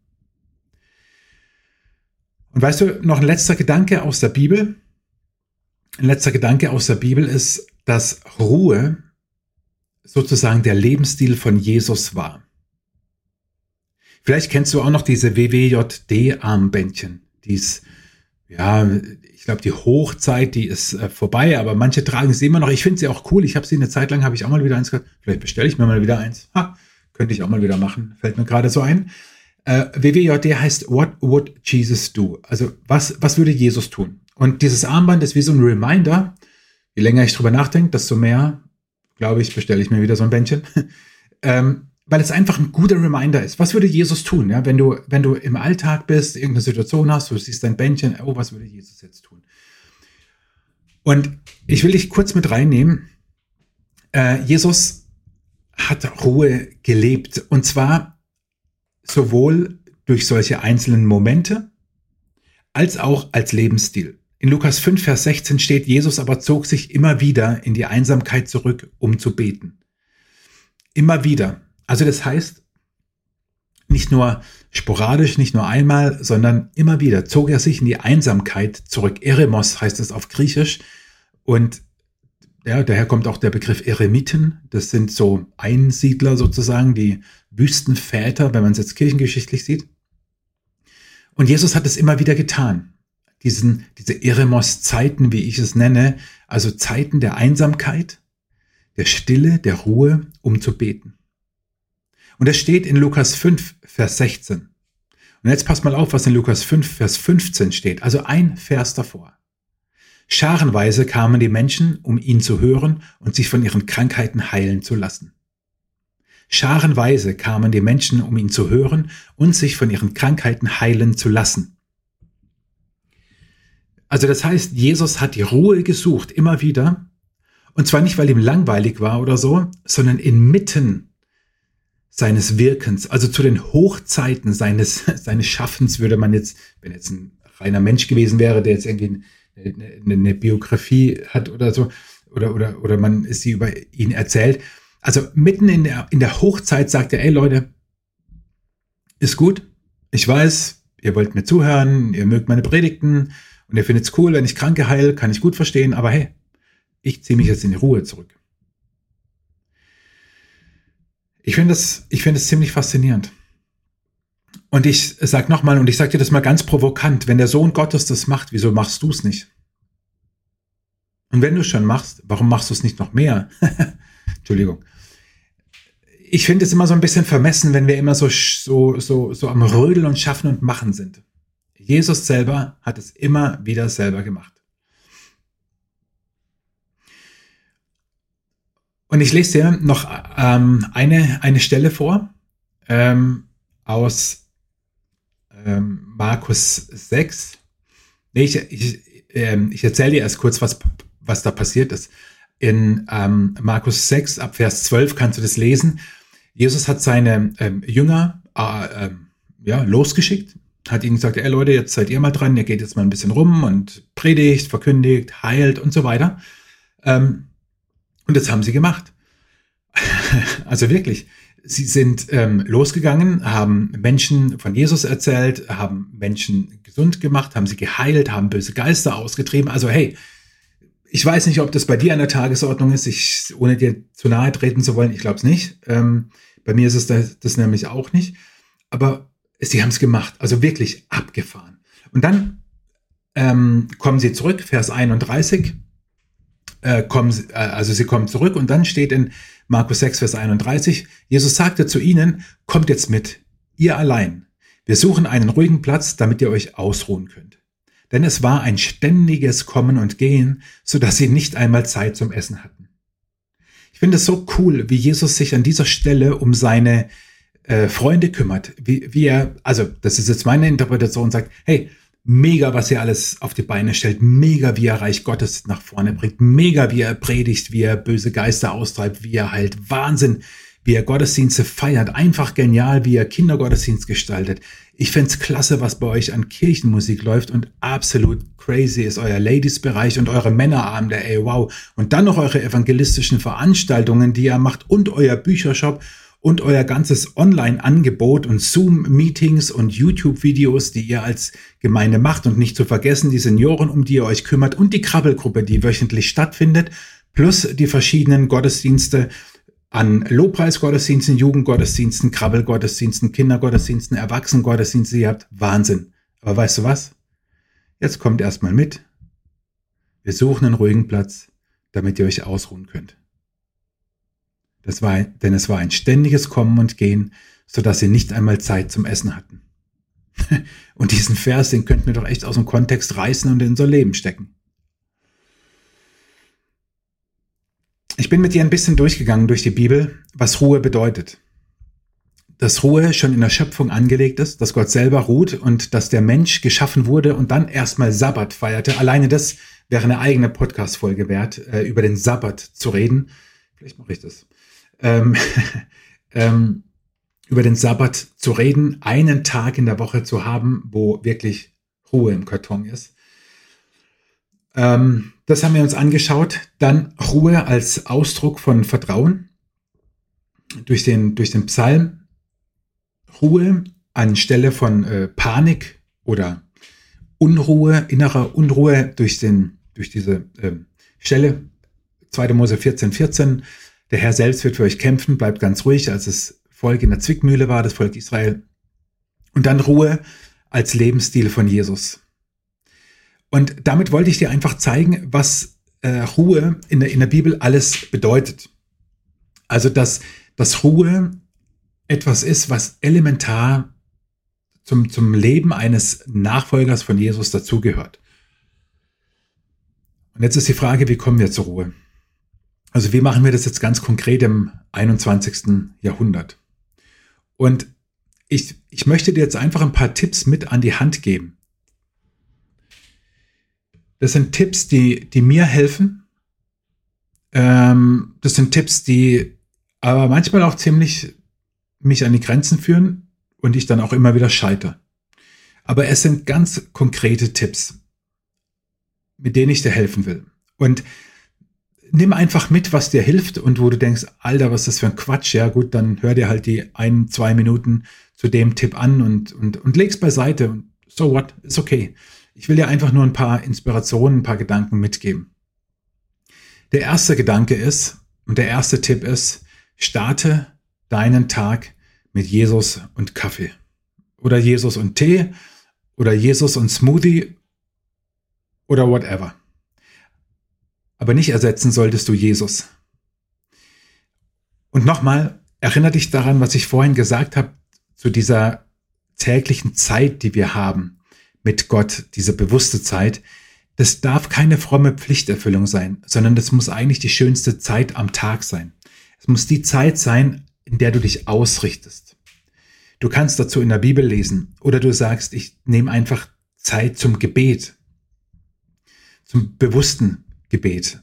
Und weißt du, noch ein letzter Gedanke aus der Bibel, Ein letzter Gedanke aus der Bibel ist, dass Ruhe sozusagen der Lebensstil von Jesus war. Vielleicht kennst du auch noch diese W W J D-Armbändchen. Die ist, ja, ich glaube, die Hochzeit, die ist äh, vorbei, aber manche tragen sie immer noch. Ich finde sie auch cool. Ich habe sie eine Zeit lang, habe ich auch mal wieder eins gehabt. Vielleicht bestelle ich mir mal wieder eins. Ha, könnte ich auch mal wieder machen. Fällt mir gerade so ein. Äh, W W J D heißt What would Jesus do? Also was, was würde Jesus tun? Und dieses Armband ist wie so ein Reminder. Je länger ich drüber nachdenke, desto mehr, glaube ich, bestelle ich mir wieder so ein Bändchen. ähm, weil es einfach ein guter Reminder ist. Was würde Jesus tun? Ja, wenn du, wenn du im Alltag bist, irgendeine Situation hast, du siehst dein Bändchen, oh, was würde Jesus jetzt tun? Und ich will dich kurz mit reinnehmen. Äh, Jesus hat Ruhe gelebt. Und zwar sowohl durch solche einzelnen Momente, als auch als Lebensstil. In Lukas fünf, Vers sechzehn steht, Jesus aber zog sich immer wieder in die Einsamkeit zurück, um zu beten. Immer wieder. Also das heißt, nicht nur sporadisch, nicht nur einmal, sondern immer wieder zog er sich in die Einsamkeit zurück. Eremos heißt es auf Griechisch. Und ja, daher kommt auch der Begriff Eremiten. Das sind so Einsiedler sozusagen, die Wüstenväter, wenn man es jetzt kirchengeschichtlich sieht. Und Jesus hat es immer wieder getan. Diesen, diese Eremos-Zeiten, wie ich es nenne, also Zeiten der Einsamkeit, der Stille, der Ruhe, um zu beten. Und das steht in Lukas fünf, Vers sechzehn. Und jetzt passt mal auf, was in Lukas fünf, Vers fünfzehn steht. Also ein Vers davor. Scharenweise kamen die Menschen, um ihn zu hören und sich von ihren Krankheiten heilen zu lassen. Scharenweise kamen die Menschen, um ihn zu hören und sich von ihren Krankheiten heilen zu lassen. Also das heißt, Jesus hat die Ruhe gesucht, immer wieder. Und zwar nicht, weil ihm langweilig war oder so, sondern inmitten seines Wirkens, also zu den Hochzeiten seines, seines Schaffens würde man jetzt, wenn jetzt ein reiner Mensch gewesen wäre, der jetzt irgendwie eine, eine Biografie hat oder so, oder, oder, oder man ist sie über ihn erzählt. Also mitten in der, in der Hochzeit sagt er, ey Leute, ist gut, ich weiß, ihr wollt mir zuhören, ihr mögt meine Predigten und ihr findet es cool, wenn ich Kranke heile, kann ich gut verstehen, aber hey, ich ziehe mich jetzt in die Ruhe zurück. Ich finde das, ich finde das ziemlich faszinierend. Und ich sage nochmal, und ich sage dir das mal ganz provokant, wenn der Sohn Gottes das macht, wieso machst du es nicht? Und wenn du es schon machst, warum machst du es nicht noch mehr? Entschuldigung. Ich finde es immer so ein bisschen vermessen, wenn wir immer so, so, so, so am Rödeln und Schaffen und Machen sind. Jesus selber hat es immer wieder selber gemacht. Und ich lese dir noch ähm, eine, eine Stelle vor ähm, aus ähm, Markus sechs. Nee, ich, ich, ähm, ich erzähle dir erst kurz, was, was da passiert ist. In ähm, Markus sechs, ab Vers zwölf kannst du das lesen. Jesus hat seine ähm, Jünger äh, äh, ja, losgeschickt, hat ihnen gesagt, ey Leute, jetzt seid ihr mal dran, ihr geht jetzt mal ein bisschen rum und predigt, verkündigt, heilt und so weiter. Ähm, Und das haben sie gemacht. Also wirklich, sie sind ähm, losgegangen, haben Menschen von Jesus erzählt, haben Menschen gesund gemacht, haben sie geheilt, haben böse Geister ausgetrieben. Also hey, ich weiß nicht, ob das bei dir an der Tagesordnung ist, ich, ohne dir zu nahe treten zu wollen, ich glaube es nicht. Ähm, bei mir ist es das, das nämlich auch nicht. Aber sie haben es gemacht, also wirklich abgefahren. Und dann ähm, kommen sie zurück, Vers einunddreißig. Äh, kommen, äh, also sie kommen zurück und dann steht in Markus sechs, Vers einunddreißig, Jesus sagte zu ihnen, kommt jetzt mit, ihr allein. Wir suchen einen ruhigen Platz, damit ihr euch ausruhen könnt. Denn es war ein ständiges Kommen und Gehen, sodass sie nicht einmal Zeit zum Essen hatten. Ich finde es so cool, wie Jesus sich an dieser Stelle um seine äh, Freunde kümmert. Wie, wie er, also das ist jetzt meine Interpretation, sagt, hey, mega, was er alles auf die Beine stellt. Mega, wie er Reich Gottes nach vorne bringt. Mega, wie er predigt, wie er böse Geister austreibt, wie er heilt. Wahnsinn, wie er Gottesdienste feiert. Einfach genial, wie er Kindergottesdienst gestaltet. Ich find's klasse, was bei euch an Kirchenmusik läuft und absolut crazy ist euer Ladies-Bereich und eure Männerabende. Ey, wow. Und dann noch eure evangelistischen Veranstaltungen, die ihr macht und euer Büchershop und euer ganzes Online-Angebot und Zoom-Meetings und YouTube-Videos, die ihr als Gemeinde macht und nicht zu vergessen, die Senioren, um die ihr euch kümmert und die Krabbelgruppe, die wöchentlich stattfindet, plus die verschiedenen Gottesdienste an Lobpreisgottesdiensten, Jugendgottesdiensten, Krabbelgottesdiensten, Kindergottesdiensten, Erwachsenengottesdienste. Ihr habt Wahnsinn. Aber weißt du was? Jetzt kommt erstmal mit. Wir suchen einen ruhigen Platz, damit ihr euch ausruhen könnt. Das war, denn es war ein ständiges Kommen und Gehen, sodass sie nicht einmal Zeit zum Essen hatten. Und diesen Vers, den könnten wir doch echt aus dem Kontext reißen und in unser Leben stecken. Ich bin mit dir ein bisschen durchgegangen durch die Bibel, was Ruhe bedeutet. Dass Ruhe schon in der Schöpfung angelegt ist, dass Gott selber ruht und dass der Mensch geschaffen wurde und dann erstmal Sabbat feierte. Alleine das wäre eine eigene Podcast-Folge wert, über den Sabbat zu reden. Vielleicht mache ich das. Ähm, ähm, über den Sabbat zu reden, einen Tag in der Woche zu haben, wo wirklich Ruhe im Karton ist. Ähm, das haben wir uns angeschaut. Dann Ruhe als Ausdruck von Vertrauen durch den, durch den Psalm. Ruhe anstelle von äh, Panik oder Unruhe, innerer Unruhe durch, den, durch diese äh, Stelle. zweiter Mose vierzehn, vierzehn. Der Herr selbst wird für euch kämpfen, bleibt ganz ruhig, als das Volk in der Zwickmühle war, das Volk Israel. Und dann Ruhe als Lebensstil von Jesus. Und damit wollte ich dir einfach zeigen, was äh, Ruhe in der, in der Bibel alles bedeutet. Also, dass, dass Ruhe etwas ist, was elementar zum, zum Leben eines Nachfolgers von Jesus dazugehört. Und jetzt ist die Frage, wie kommen wir zur Ruhe? Also wie machen wir das jetzt ganz konkret im einundzwanzigsten Jahrhundert? Und ich, ich möchte dir jetzt einfach ein paar Tipps mit an die Hand geben. Das sind Tipps, die, die mir helfen. Ähm, das sind Tipps, die aber manchmal auch ziemlich mich an die Grenzen führen und ich dann auch immer wieder scheitere. Aber es sind ganz konkrete Tipps, mit denen ich dir helfen will. Und nimm einfach mit, was dir hilft und wo du denkst, Alter, was ist das für ein Quatsch? Ja gut, dann hör dir halt die ein, zwei Minuten zu dem Tipp an und, und, und leg's beiseite. Und so what, ist okay. Ich will dir einfach nur ein paar Inspirationen, ein paar Gedanken mitgeben. Der erste Gedanke ist, und der erste Tipp ist, starte deinen Tag mit Jesus und Kaffee. Oder Jesus und Tee. Oder Jesus und Smoothie. Oder whatever. Aber nicht ersetzen solltest du Jesus. Und nochmal, erinnere dich daran, was ich vorhin gesagt habe, zu dieser täglichen Zeit, die wir haben mit Gott, diese bewusste Zeit. Das darf keine fromme Pflichterfüllung sein, sondern das muss eigentlich die schönste Zeit am Tag sein. Es muss die Zeit sein, in der du dich ausrichtest. Du kannst dazu in der Bibel lesen oder du sagst, ich nehme einfach Zeit zum Gebet, zum bewussten Gebet.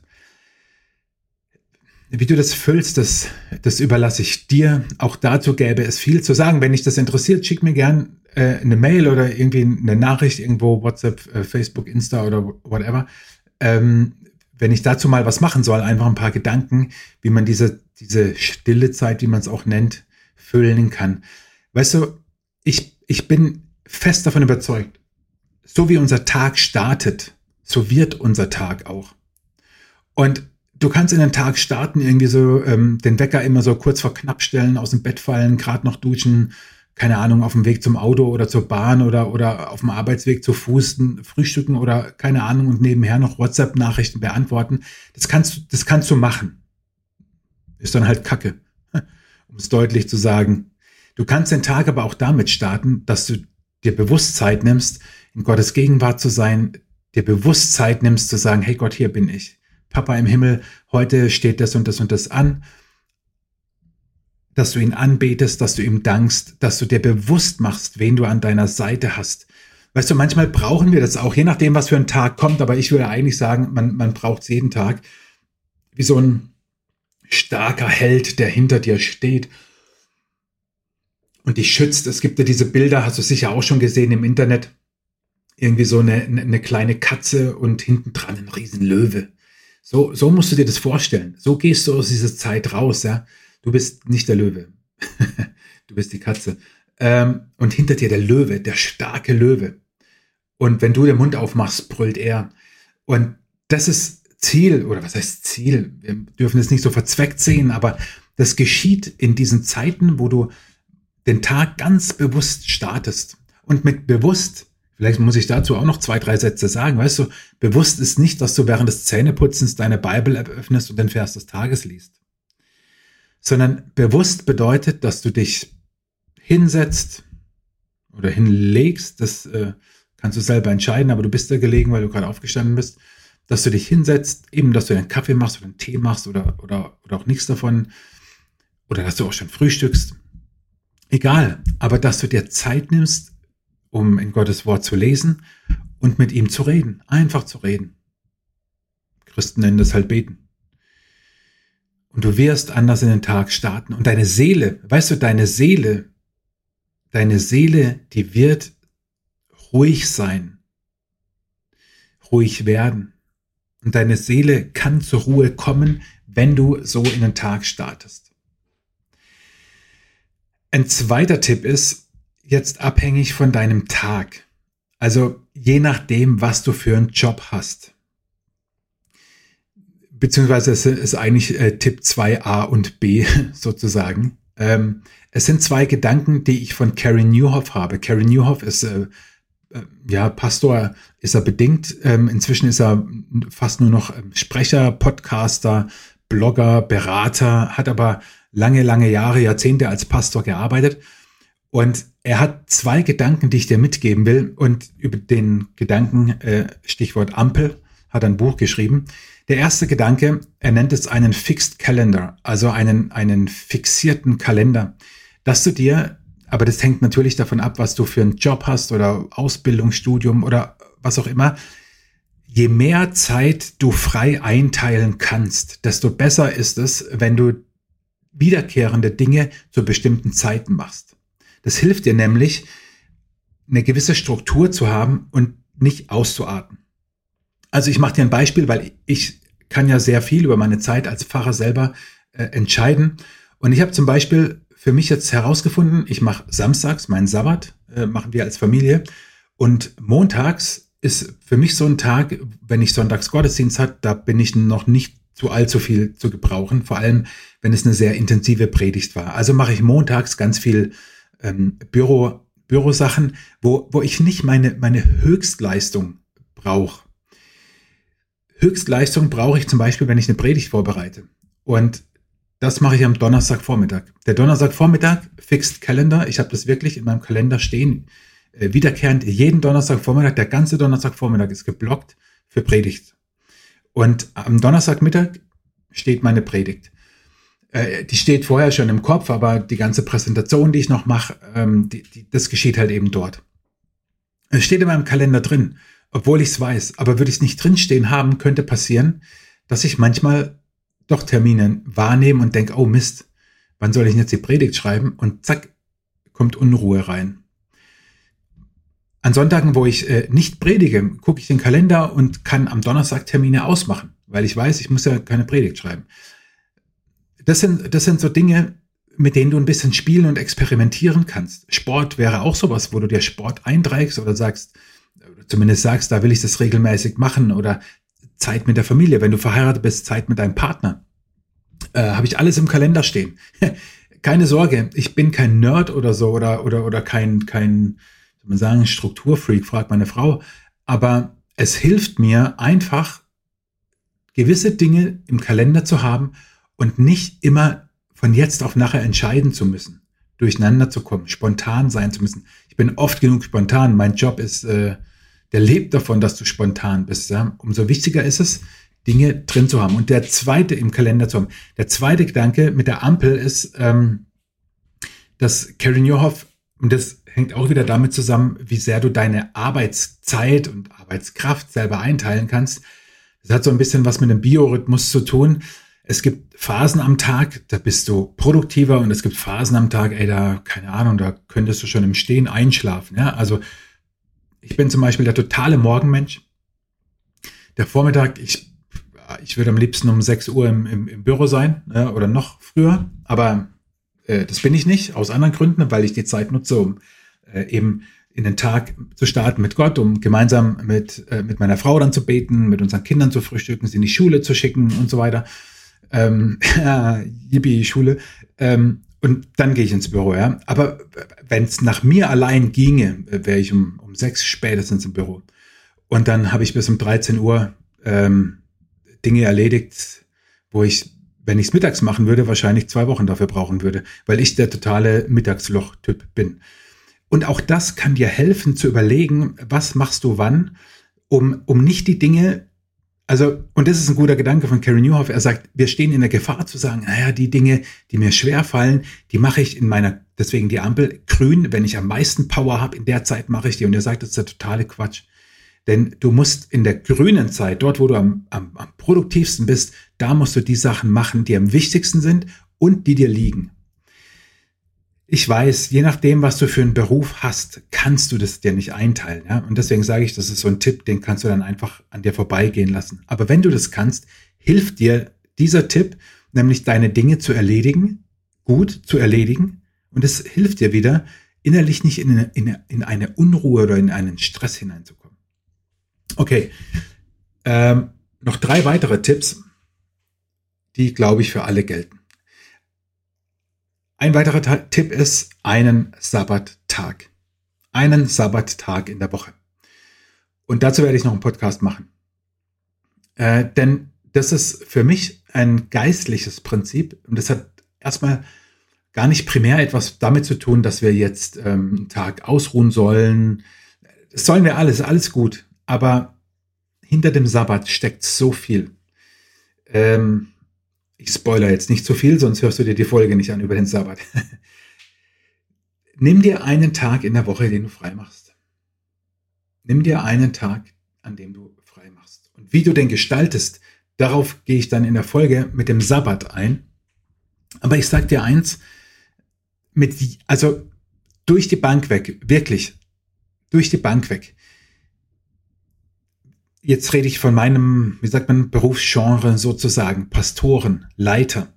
Wie du das füllst, das, das überlasse ich dir. Auch dazu gäbe es viel zu sagen. Wenn dich das interessiert, schick mir gern äh, eine Mail oder irgendwie eine Nachricht irgendwo, WhatsApp, äh, Facebook, Insta oder whatever. Ähm, wenn ich dazu mal was machen soll, einfach ein paar Gedanken, wie man diese, diese stille Zeit, wie man es auch nennt, füllen kann. Weißt du, ich, ich bin fest davon überzeugt, so wie unser Tag startet, so wird unser Tag auch. Und du kannst in den Tag starten, irgendwie so ähm, den Wecker immer so kurz vor knapp stellen, aus dem Bett fallen, gerade noch duschen, keine Ahnung, auf dem Weg zum Auto oder zur Bahn oder oder auf dem Arbeitsweg zu Fuß frühstücken oder keine Ahnung und nebenher noch WhatsApp-Nachrichten beantworten. Das kannst du, das kannst du machen. Ist dann halt Kacke, um es deutlich zu sagen. Du kannst den Tag aber auch damit starten, dass du dir bewusst Zeit nimmst, in Gottes Gegenwart zu sein, dir bewusst Zeit nimmst, zu sagen, hey Gott, hier bin ich. Papa im Himmel, heute steht das und das und das an. Dass du ihn anbetest, dass du ihm dankst, dass du dir bewusst machst, wen du an deiner Seite hast. Weißt du, manchmal brauchen wir das auch, je nachdem, was für ein Tag kommt, aber ich würde eigentlich sagen, man, man braucht es jeden Tag, wie so ein starker Held, der hinter dir steht und dich schützt. Es gibt ja diese Bilder, hast du sicher auch schon gesehen im Internet, irgendwie so eine, eine kleine Katze und hinten dran ein Riesenlöwe. So, so musst du dir das vorstellen. So gehst du aus dieser Zeit raus, ja. Du bist nicht der Löwe. Du bist die Katze. Ähm, und hinter dir der Löwe, der starke Löwe. Und wenn du den Mund aufmachst, brüllt er. Und das ist Ziel, oder was heißt Ziel? Wir dürfen es nicht so verzweckt sehen, aber das geschieht in diesen Zeiten, wo du den Tag ganz bewusst startest. Und mit bewusst, vielleicht muss ich dazu auch noch zwei, drei Sätze sagen, weißt du, bewusst ist nicht, dass du während des Zähneputzens deine Bible-App öffnest und den Vers des Tages liest. Sondern bewusst bedeutet, dass du dich hinsetzt oder hinlegst, das äh, kannst du selber entscheiden, aber du bist da gelegen, weil du gerade aufgestanden bist, dass du dich hinsetzt, eben, dass du einen Kaffee machst oder einen Tee machst oder, oder, oder auch nichts davon oder dass du auch schon frühstückst. Egal, aber dass du dir Zeit nimmst, um in Gottes Wort zu lesen und mit ihm zu reden, einfach zu reden. Christen nennen das halt beten. Und du wirst anders in den Tag starten. Und deine Seele, weißt du, deine Seele, deine Seele, die wird ruhig sein, ruhig werden. Und deine Seele kann zur Ruhe kommen, wenn du so in den Tag startest. Ein zweiter Tipp ist, jetzt abhängig von deinem Tag. Also je nachdem, was du für einen Job hast. Beziehungsweise es ist eigentlich äh, Tipp zwei a und b sozusagen. Ähm, es sind zwei Gedanken, die ich von Carey Nieuwhof habe. Carey Nieuwhof ist äh, äh, ja Pastor, ist er bedingt. Ähm, inzwischen ist er fast nur noch Sprecher, Podcaster, Blogger, Berater, hat aber lange, lange Jahre, Jahrzehnte als Pastor gearbeitet. Und er hat zwei Gedanken, die ich dir mitgeben will. Und über den Gedanken, äh, Stichwort Ampel, hat ein Buch geschrieben. Der erste Gedanke, er nennt es einen Fixed Calendar, also einen, einen fixierten Kalender, dass du dir, aber das hängt natürlich davon ab, was du für einen Job hast oder Ausbildung, Studium oder was auch immer. Je mehr Zeit du frei einteilen kannst, desto besser ist es, wenn du wiederkehrende Dinge zu bestimmten Zeiten machst. Das hilft dir nämlich, eine gewisse Struktur zu haben und nicht auszuarten. Also ich mache dir ein Beispiel, weil ich kann ja sehr viel über meine Zeit als Pfarrer selber äh, entscheiden. Und ich habe zum Beispiel für mich jetzt herausgefunden, ich mache samstags meinen Sabbat, äh, machen wir als Familie. Und montags ist für mich so ein Tag, wenn ich sonntags Gottesdienst habe, da bin ich noch nicht zu allzu viel zu gebrauchen, vor allem wenn es eine sehr intensive Predigt war. Also mache ich montags ganz viel ähm, Büro, Bürosachen, wo, wo ich nicht meine, meine Höchstleistung brauche. Höchstleistung brauche ich zum Beispiel, wenn ich eine Predigt vorbereite. Und das mache ich am Donnerstagvormittag. Der Donnerstagvormittag, Fixed Calendar, ich habe das wirklich in meinem Kalender stehen, äh, wiederkehrend jeden Donnerstagvormittag, der ganze Donnerstagvormittag ist geblockt für Predigt. Und am Donnerstagmittag steht meine Predigt. Äh, die steht vorher schon im Kopf, aber die ganze Präsentation, die ich noch mache, ähm, die, die, das geschieht halt eben dort. Es steht in meinem Kalender drin, obwohl ich es weiß. Aber würde ich es nicht drinstehen haben, könnte passieren, dass ich manchmal doch Termine wahrnehme und denke, oh Mist, wann soll ich denn jetzt die Predigt schreiben? Und zack, kommt Unruhe rein. An Sonntagen, wo ich äh, nicht predige, gucke ich den Kalender und kann am Donnerstag Termine ausmachen, weil ich weiß, ich muss ja keine Predigt schreiben. Das sind, das sind so Dinge, mit denen du ein bisschen spielen und experimentieren kannst. Sport wäre auch sowas, wo du dir Sport einträgst oder sagst, zumindest sagst, da will ich das regelmäßig machen, oder Zeit mit der Familie. Wenn du verheiratet bist, Zeit mit deinem Partner. Äh, habe ich alles im Kalender stehen. Keine Sorge, ich bin kein Nerd oder so oder, oder, oder kein, kein, soll man sagen, Strukturfreak, fragt meine Frau. Aber es hilft mir einfach, gewisse Dinge im Kalender zu haben und nicht immer von jetzt auf nachher entscheiden zu müssen, durcheinander zu kommen, spontan sein zu müssen. Ich bin oft genug spontan. Mein Job ist, äh, der lebt davon, dass du spontan bist. Ja? Umso wichtiger ist es, Dinge drin zu haben. Und der zweite im Kalender zu haben. Der zweite Gedanke mit der Ampel ist, ähm, dass Carey Nieuwhof, und das hängt auch wieder damit zusammen, wie sehr du deine Arbeitszeit und Arbeitskraft selber einteilen kannst. Das hat so ein bisschen was mit dem Biorhythmus zu tun. Es gibt Phasen am Tag, da bist du produktiver, und es gibt Phasen am Tag, ey, da, keine Ahnung, da könntest du schon im Stehen einschlafen. Ja? Also ich bin zum Beispiel der totale Morgenmensch. Der Vormittag, ich, ich würde am liebsten um sechs Uhr im, im, im Büro sein, ja, oder noch früher, aber äh, das bin ich nicht, aus anderen Gründen, weil ich die Zeit nutze, um äh, eben in den Tag zu starten mit Gott, um gemeinsam mit, äh, mit meiner Frau dann zu beten, mit unseren Kindern zu frühstücken, sie in die Schule zu schicken und so weiter. Ähm, ja, yippie, Schule. Ähm, und dann gehe ich ins Büro, ja. Aber wenn es nach mir allein ginge, wäre ich um, um sechs spätestens im Büro. Und dann habe ich bis um dreizehn Uhr ähm, Dinge erledigt, wo ich, wenn ich es mittags machen würde, wahrscheinlich zwei Wochen dafür brauchen würde, weil ich der totale Mittagsloch-Typ bin. Und auch das kann dir helfen zu überlegen, was machst du wann, um, um nicht die Dinge, also, und das ist ein guter Gedanke von Carey Nieuwhof, er sagt, wir stehen in der Gefahr zu sagen, naja, die Dinge, die mir schwer fallen, die mache ich in meiner, deswegen die Ampel grün, wenn ich am meisten Power habe, in der Zeit mache ich die. Und er sagt, das ist der totale Quatsch. Denn du musst in der grünen Zeit, dort wo du am, am, am produktivsten bist, da musst du die Sachen machen, die am wichtigsten sind und die dir liegen. Ich weiß, je nachdem, was du für einen Beruf hast, kannst du das dir nicht einteilen. Ja? Und deswegen sage ich, das ist so ein Tipp, den kannst du dann einfach an dir vorbeigehen lassen. Aber wenn du das kannst, hilft dir dieser Tipp, nämlich deine Dinge zu erledigen, gut zu erledigen. Und es hilft dir wieder, innerlich nicht in eine, in, eine, in eine Unruhe oder in einen Stress hineinzukommen. Okay, ähm, noch drei weitere Tipps, die, glaube ich, für alle gelten. Ein weiterer Ta- Tipp ist einen Sabbattag. Einen Sabbattag in der Woche. Und dazu werde ich noch einen Podcast machen. Äh, denn das ist für mich ein geistliches Prinzip. Und das hat erstmal gar nicht primär etwas damit zu tun, dass wir jetzt ähm, einen Tag ausruhen sollen. Das sollen wir alles, alles gut. Aber hinter dem Sabbat steckt so viel. Ähm, ich spoilere jetzt nicht so viel, sonst hörst du dir die Folge nicht an über den Sabbat. Nimm dir einen Tag in der Woche, den du frei machst. Nimm dir einen Tag, an dem du frei machst. Und wie du den gestaltest, darauf gehe ich dann in der Folge mit dem Sabbat ein. Aber ich sag dir eins, mit, also durch die Bank weg, wirklich, durch die Bank weg. Jetzt rede ich von meinem, wie sagt man, Berufsgenre sozusagen, Pastoren, Leiter.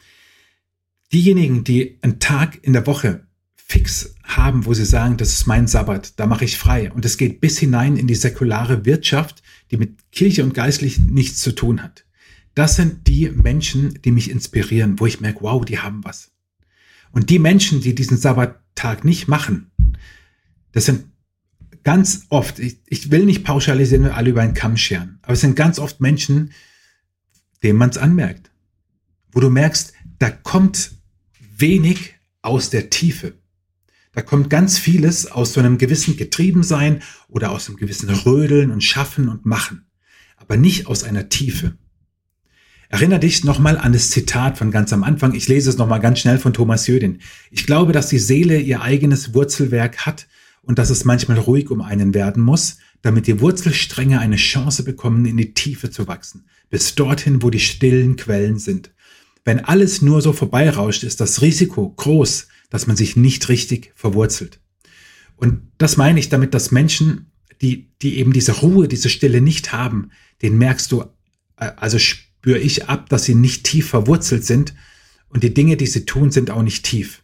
Diejenigen, die einen Tag in der Woche fix haben, wo sie sagen, das ist mein Sabbat, da mache ich frei. Und es geht bis hinein in die säkulare Wirtschaft, die mit Kirche und geistlich nichts zu tun hat. Das sind die Menschen, die mich inspirieren, wo ich merke, wow, die haben was. Und die Menschen, die diesen Sabbattag nicht machen, das sind ganz oft, ich, ich will nicht pauschalisieren und alle über einen Kamm scheren, aber es sind ganz oft Menschen, denen man es anmerkt. Wo du merkst, da kommt wenig aus der Tiefe. Da kommt ganz vieles aus so einem gewissen Getriebensein oder aus einem gewissen Rödeln und Schaffen und Machen, aber nicht aus einer Tiefe. Erinnere dich nochmal an das Zitat von ganz am Anfang. Ich lese es nochmal ganz schnell von Thomas Jödin. Ich glaube, dass die Seele ihr eigenes Wurzelwerk hat und dass es manchmal ruhig um einen werden muss, damit die Wurzelstränge eine Chance bekommen, in die Tiefe zu wachsen, bis dorthin, wo die stillen Quellen sind. Wenn alles nur so vorbeirauscht, ist das Risiko groß, dass man sich nicht richtig verwurzelt. Und das meine ich damit, dass Menschen, die, die eben diese Ruhe, diese Stille nicht haben, den merkst du, also spüre ich ab, dass sie nicht tief verwurzelt sind und die Dinge, die sie tun, sind auch nicht tief.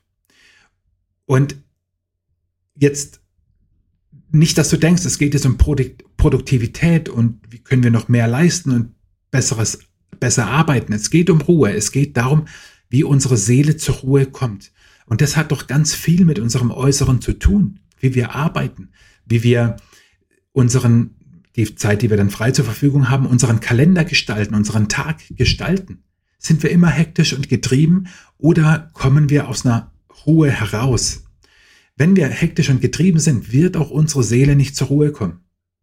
Und jetzt nicht, dass du denkst, es geht jetzt um Produktivität und wie können wir noch mehr leisten und besseres, besser arbeiten. Es geht um Ruhe. Es geht darum, wie unsere Seele zur Ruhe kommt. Und das hat doch ganz viel mit unserem Äußeren zu tun, wie wir arbeiten, wie wir unseren, die Zeit, die wir dann frei zur Verfügung haben, unseren Kalender gestalten, unseren Tag gestalten. Sind wir immer hektisch und getrieben oder kommen wir aus einer Ruhe heraus? Wenn wir hektisch und getrieben sind, wird auch unsere Seele nicht zur Ruhe kommen.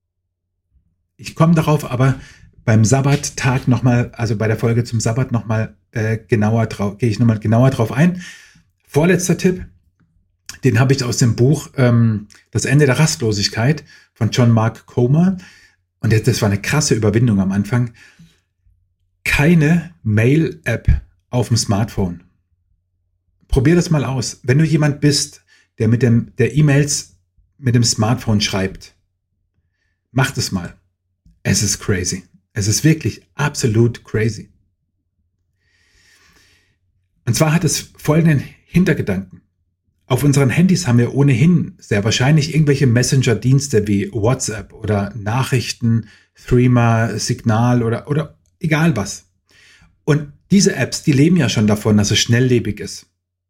Ich komme darauf aber beim Sabbattag nochmal, also bei der Folge zum Sabbat nochmal äh, genauer drauf, gehe ich nochmal genauer drauf ein. Vorletzter Tipp, den habe ich aus dem Buch ähm, Das Ende der Rastlosigkeit von John Mark Comer. Und das war eine krasse Überwindung am Anfang. Keine Mail-App auf dem Smartphone. Probier das mal aus. Wenn du jemand bist, der mit dem der E-Mails mit dem Smartphone schreibt, mach das mal. Es ist crazy. Es ist wirklich absolut crazy. Und zwar hat es folgenden Hintergedanken. Auf unseren Handys haben wir ohnehin sehr wahrscheinlich irgendwelche Messenger-Dienste wie WhatsApp oder Nachrichten, Threema, Signal oder, oder egal was. Und diese Apps, die leben ja schon davon, dass es schnelllebig ist.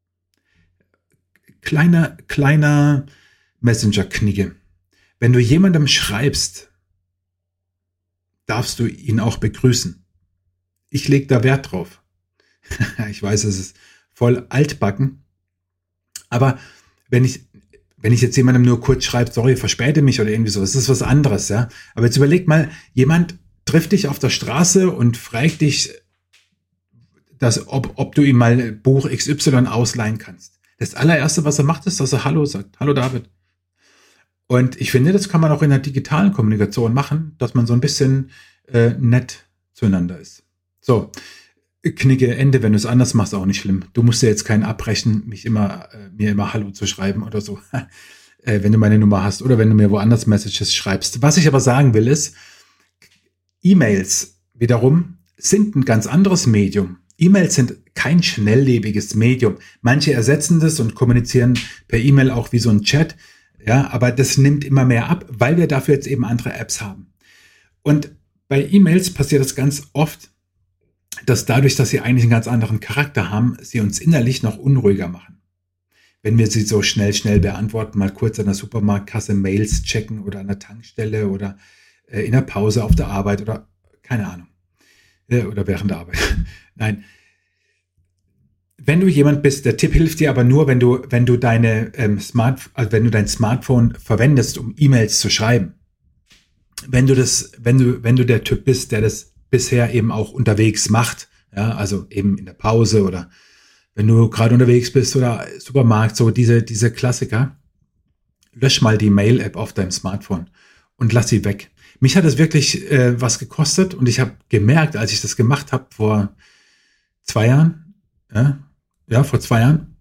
Kleiner, kleiner Messenger-Knigge. Wenn du jemandem schreibst, darfst du ihn auch begrüßen. Ich lege da Wert drauf. Ich weiß, es ist voll altbacken. Aber wenn ich, wenn ich jetzt jemandem nur kurz schreibe, sorry, verspäte mich oder irgendwie so, das ist was anderes, ja. Aber jetzt überleg mal, jemand trifft dich auf der Straße und fragt dich, dass, ob, ob du ihm mal Buch X Y ausleihen kannst. Das allererste, was er macht, ist, dass er Hallo sagt. Hallo David. Und ich finde, das kann man auch in der digitalen Kommunikation machen, dass man so ein bisschen äh, nett zueinander ist. So, Knicke, Ende, wenn du es anders machst, auch nicht schlimm. Du musst ja jetzt keinen abbrechen, mich immer, äh, mir immer Hallo zu schreiben oder so, äh, wenn du meine Nummer hast oder wenn du mir woanders Messages schreibst. Was ich aber sagen will, ist, E-Mails wiederum sind ein ganz anderes Medium. E-Mails sind kein schnelllebiges Medium. Manche ersetzen das und kommunizieren per E-Mail auch wie so ein Chat. Ja, aber das nimmt immer mehr ab, weil wir dafür jetzt eben andere Apps haben. Und bei E-Mails passiert das ganz oft, dass dadurch, dass sie eigentlich einen ganz anderen Charakter haben, sie uns innerlich noch unruhiger machen. Wenn wir sie so schnell, schnell beantworten, mal kurz an der Supermarktkasse Mails checken oder an der Tankstelle oder äh, in der Pause auf der Arbeit oder keine Ahnung. Äh, oder während der Arbeit. Nein. Wenn du jemand bist, der Tipp hilft dir aber nur, wenn du, wenn du deine ähm, Smart, also wenn du dein Smartphone verwendest, um E-Mails zu schreiben. wenn du das, wenn du, wenn du der Typ bist, der das bisher eben auch unterwegs macht, ja, also eben in der Pause oder wenn du gerade unterwegs bist oder Supermarkt, so diese, diese Klassiker, lösch mal die Mail-App auf deinem Smartphone und lass sie weg. Mich hat es wirklich äh, was gekostet und ich habe gemerkt, als ich das gemacht habe vor zwei Jahren, ja, ja, vor zwei Jahren,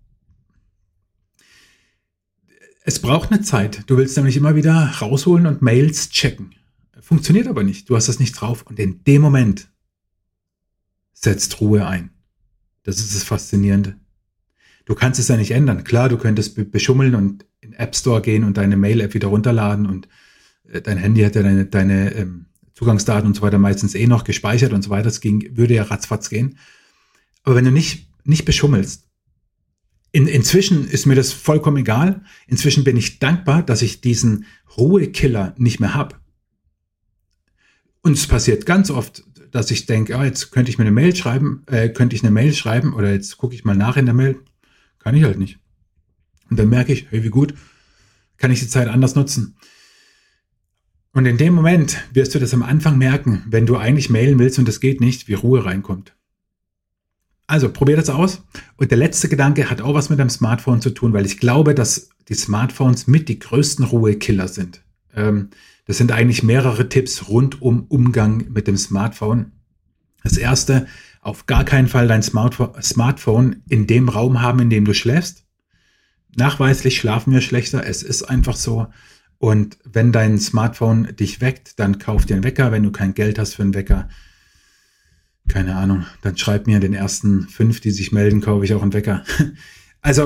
es braucht eine Zeit. Du willst nämlich immer wieder rausholen und Mails checken. Funktioniert aber nicht. Du hast das nicht drauf. Und in dem Moment setzt Ruhe ein. Das ist das Faszinierende. Du kannst es ja nicht ändern. Klar, du könntest be- beschummeln und in App Store gehen und deine Mail-App wieder runterladen und äh, dein Handy hat ja deine, deine ähm, Zugangsdaten und so weiter meistens eh noch gespeichert und so weiter. Das ging, würde ja ratzfatz gehen. Aber wenn du nicht, nicht beschummelst, in, inzwischen ist mir das vollkommen egal. Inzwischen bin ich dankbar, dass ich diesen Ruhekiller nicht mehr habe. Und es passiert ganz oft, dass ich denke, ah, jetzt könnte ich mir eine Mail schreiben, äh, könnte ich eine Mail schreiben oder jetzt gucke ich mal nach in der Mail. Kann ich halt nicht. Und dann merke ich, hey, wie gut, kann ich die Zeit anders nutzen. Und in dem Moment wirst du das am Anfang merken, wenn du eigentlich mailen willst und es geht nicht, wie Ruhe reinkommt. Also probier das aus. Und der letzte Gedanke hat auch was mit deinem Smartphone zu tun, weil ich glaube, dass die Smartphones mit die größten Ruhekiller sind. Ähm, das sind eigentlich mehrere Tipps rund um Umgang mit dem Smartphone. Das erste, auf gar keinen Fall dein Smartphone in dem Raum haben, in dem du schläfst. Nachweislich schlafen wir schlechter, es ist einfach so. Und wenn dein Smartphone dich weckt, dann kauf dir einen Wecker. Wenn du kein Geld hast für einen Wecker, keine Ahnung, dann schreib mir den ersten fünf, die sich melden, kaufe ich auch einen Wecker. Also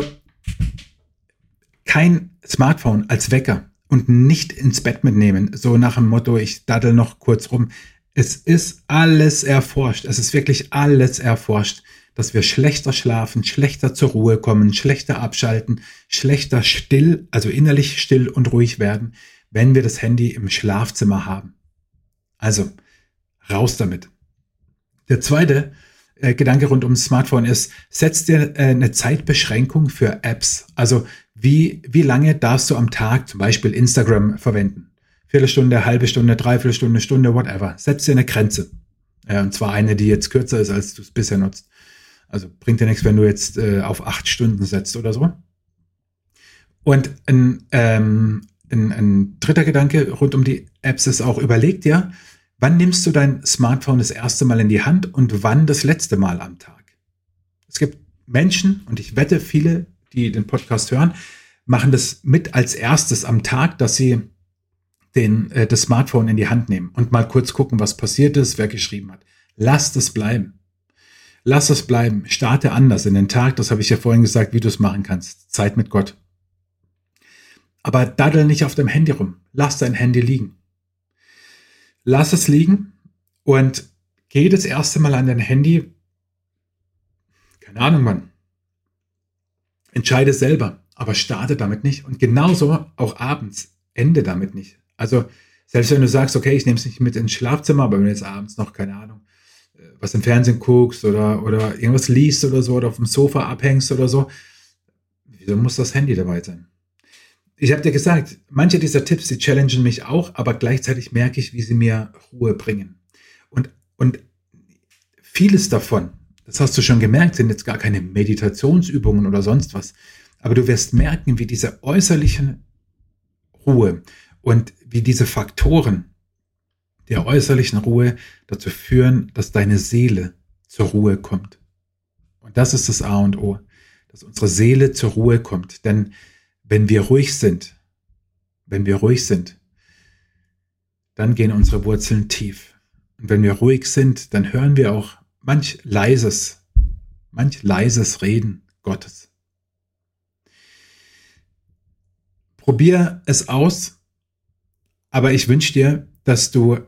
kein Smartphone als Wecker und nicht ins Bett mitnehmen, so nach dem Motto, ich daddel noch kurz rum. Es ist alles erforscht, es ist wirklich alles erforscht, dass wir schlechter schlafen, schlechter zur Ruhe kommen, schlechter abschalten, schlechter still, also innerlich still und ruhig werden, wenn wir das Handy im Schlafzimmer haben. Also, raus damit. Der zweite äh, Gedanke rund ums Smartphone ist, setz dir äh, eine Zeitbeschränkung für Apps. Also, wie, wie lange darfst du am Tag zum Beispiel Instagram verwenden? Viertelstunde, halbe Stunde, Dreiviertelstunde, Stunde, whatever. Setz dir eine Grenze. Ja, und zwar eine, die jetzt kürzer ist, als du es bisher nutzt. Also bringt dir nichts, wenn du jetzt äh, auf acht Stunden setzt oder so. Und ein, ähm, ein, ein dritter Gedanke rund um die Apps ist auch, überleg dir, wann nimmst du dein Smartphone das erste Mal in die Hand und wann das letzte Mal am Tag? Es gibt Menschen, und ich wette, viele, die den Podcast hören, machen das mit als erstes am Tag, dass sie den, äh, das Smartphone in die Hand nehmen und mal kurz gucken, was passiert ist, wer geschrieben hat. Lass das bleiben. Lass es bleiben. Starte anders in den Tag. Das habe ich ja vorhin gesagt, wie du es machen kannst. Zeit mit Gott. Aber daddel nicht auf deinem Handy rum. Lass dein Handy liegen. Lass es liegen und geh das erste Mal an dein Handy. Keine Ahnung wann. Entscheide selber, aber starte damit nicht. Und genauso auch abends. Ende damit nicht. Also selbst wenn du sagst, okay, ich nehme es nicht mit ins Schlafzimmer, aber wenn du jetzt abends noch, keine Ahnung, was im Fernsehen guckst oder, oder irgendwas liest oder so oder auf dem Sofa abhängst oder so, wieso muss das Handy dabei sein? Ich habe dir gesagt, manche dieser Tipps, die challengen mich auch, aber gleichzeitig merke ich, wie sie mir Ruhe bringen. Und, und vieles davon, das hast du schon gemerkt, sind jetzt gar keine Meditationsübungen oder sonst was, aber du wirst merken, wie diese äußerliche Ruhe und wie diese Faktoren der äußerlichen Ruhe dazu führen, dass deine Seele zur Ruhe kommt. Und das ist das A und O, dass unsere Seele zur Ruhe kommt. Denn wenn wir ruhig sind, wenn wir ruhig sind, dann gehen unsere Wurzeln tief. Und wenn wir ruhig sind, dann hören wir auch manch leises, manch leises Reden Gottes. Probier es aus, aber ich wünsche dir, dass du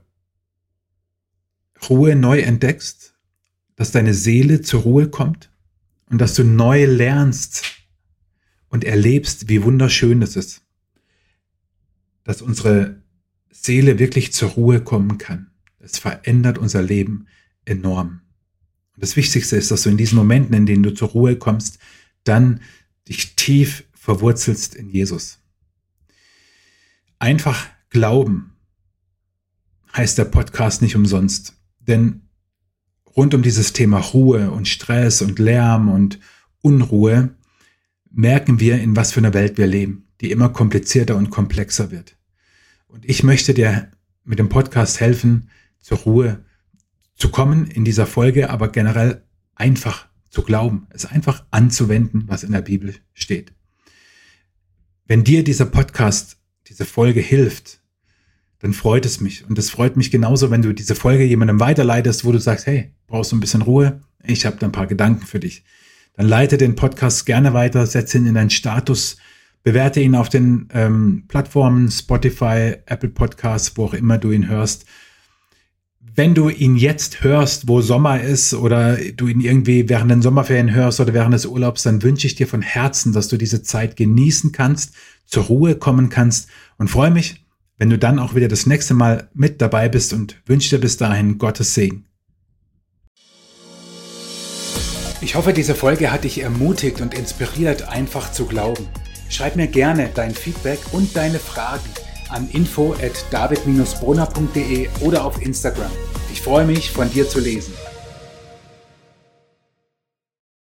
Ruhe neu entdeckst, dass deine Seele zur Ruhe kommt und dass du neu lernst und erlebst, wie wunderschön es ist, dass unsere Seele wirklich zur Ruhe kommen kann. Es verändert unser Leben enorm. Und das Wichtigste ist, dass du in diesen Momenten, in denen du zur Ruhe kommst, dann dich tief verwurzelst in Jesus. Einfach glauben, heißt der Podcast nicht umsonst. Denn rund um dieses Thema Ruhe und Stress und Lärm und Unruhe merken wir, in was für einer Welt wir leben, die immer komplizierter und komplexer wird. Und ich möchte dir mit dem Podcast helfen, zur Ruhe zu kommen in dieser Folge, aber generell einfach zu glauben, es einfach anzuwenden, was in der Bibel steht. Wenn dir dieser Podcast, diese Folge hilft, dann freut es mich. Und es freut mich genauso, wenn du diese Folge jemandem weiterleitest, wo du sagst, hey, brauchst du ein bisschen Ruhe? Ich habe da ein paar Gedanken für dich. Dann leite den Podcast gerne weiter, setze ihn in deinen Status, bewerte ihn auf den ähm, Plattformen Spotify, Apple Podcasts, wo auch immer du ihn hörst. Wenn du ihn jetzt hörst, wo Sommer ist oder du ihn irgendwie während den Sommerferien hörst oder während des Urlaubs, dann wünsche ich dir von Herzen, dass du diese Zeit genießen kannst, zur Ruhe kommen kannst und freue mich, wenn du dann auch wieder das nächste Mal mit dabei bist und wünsche dir bis dahin Gottes Segen. Ich hoffe, diese Folge hat dich ermutigt und inspiriert, einfach zu glauben. Schreib mir gerne dein Feedback und deine Fragen an info at david dash brunner punkt de oder auf Instagram. Ich freue mich, von dir zu lesen.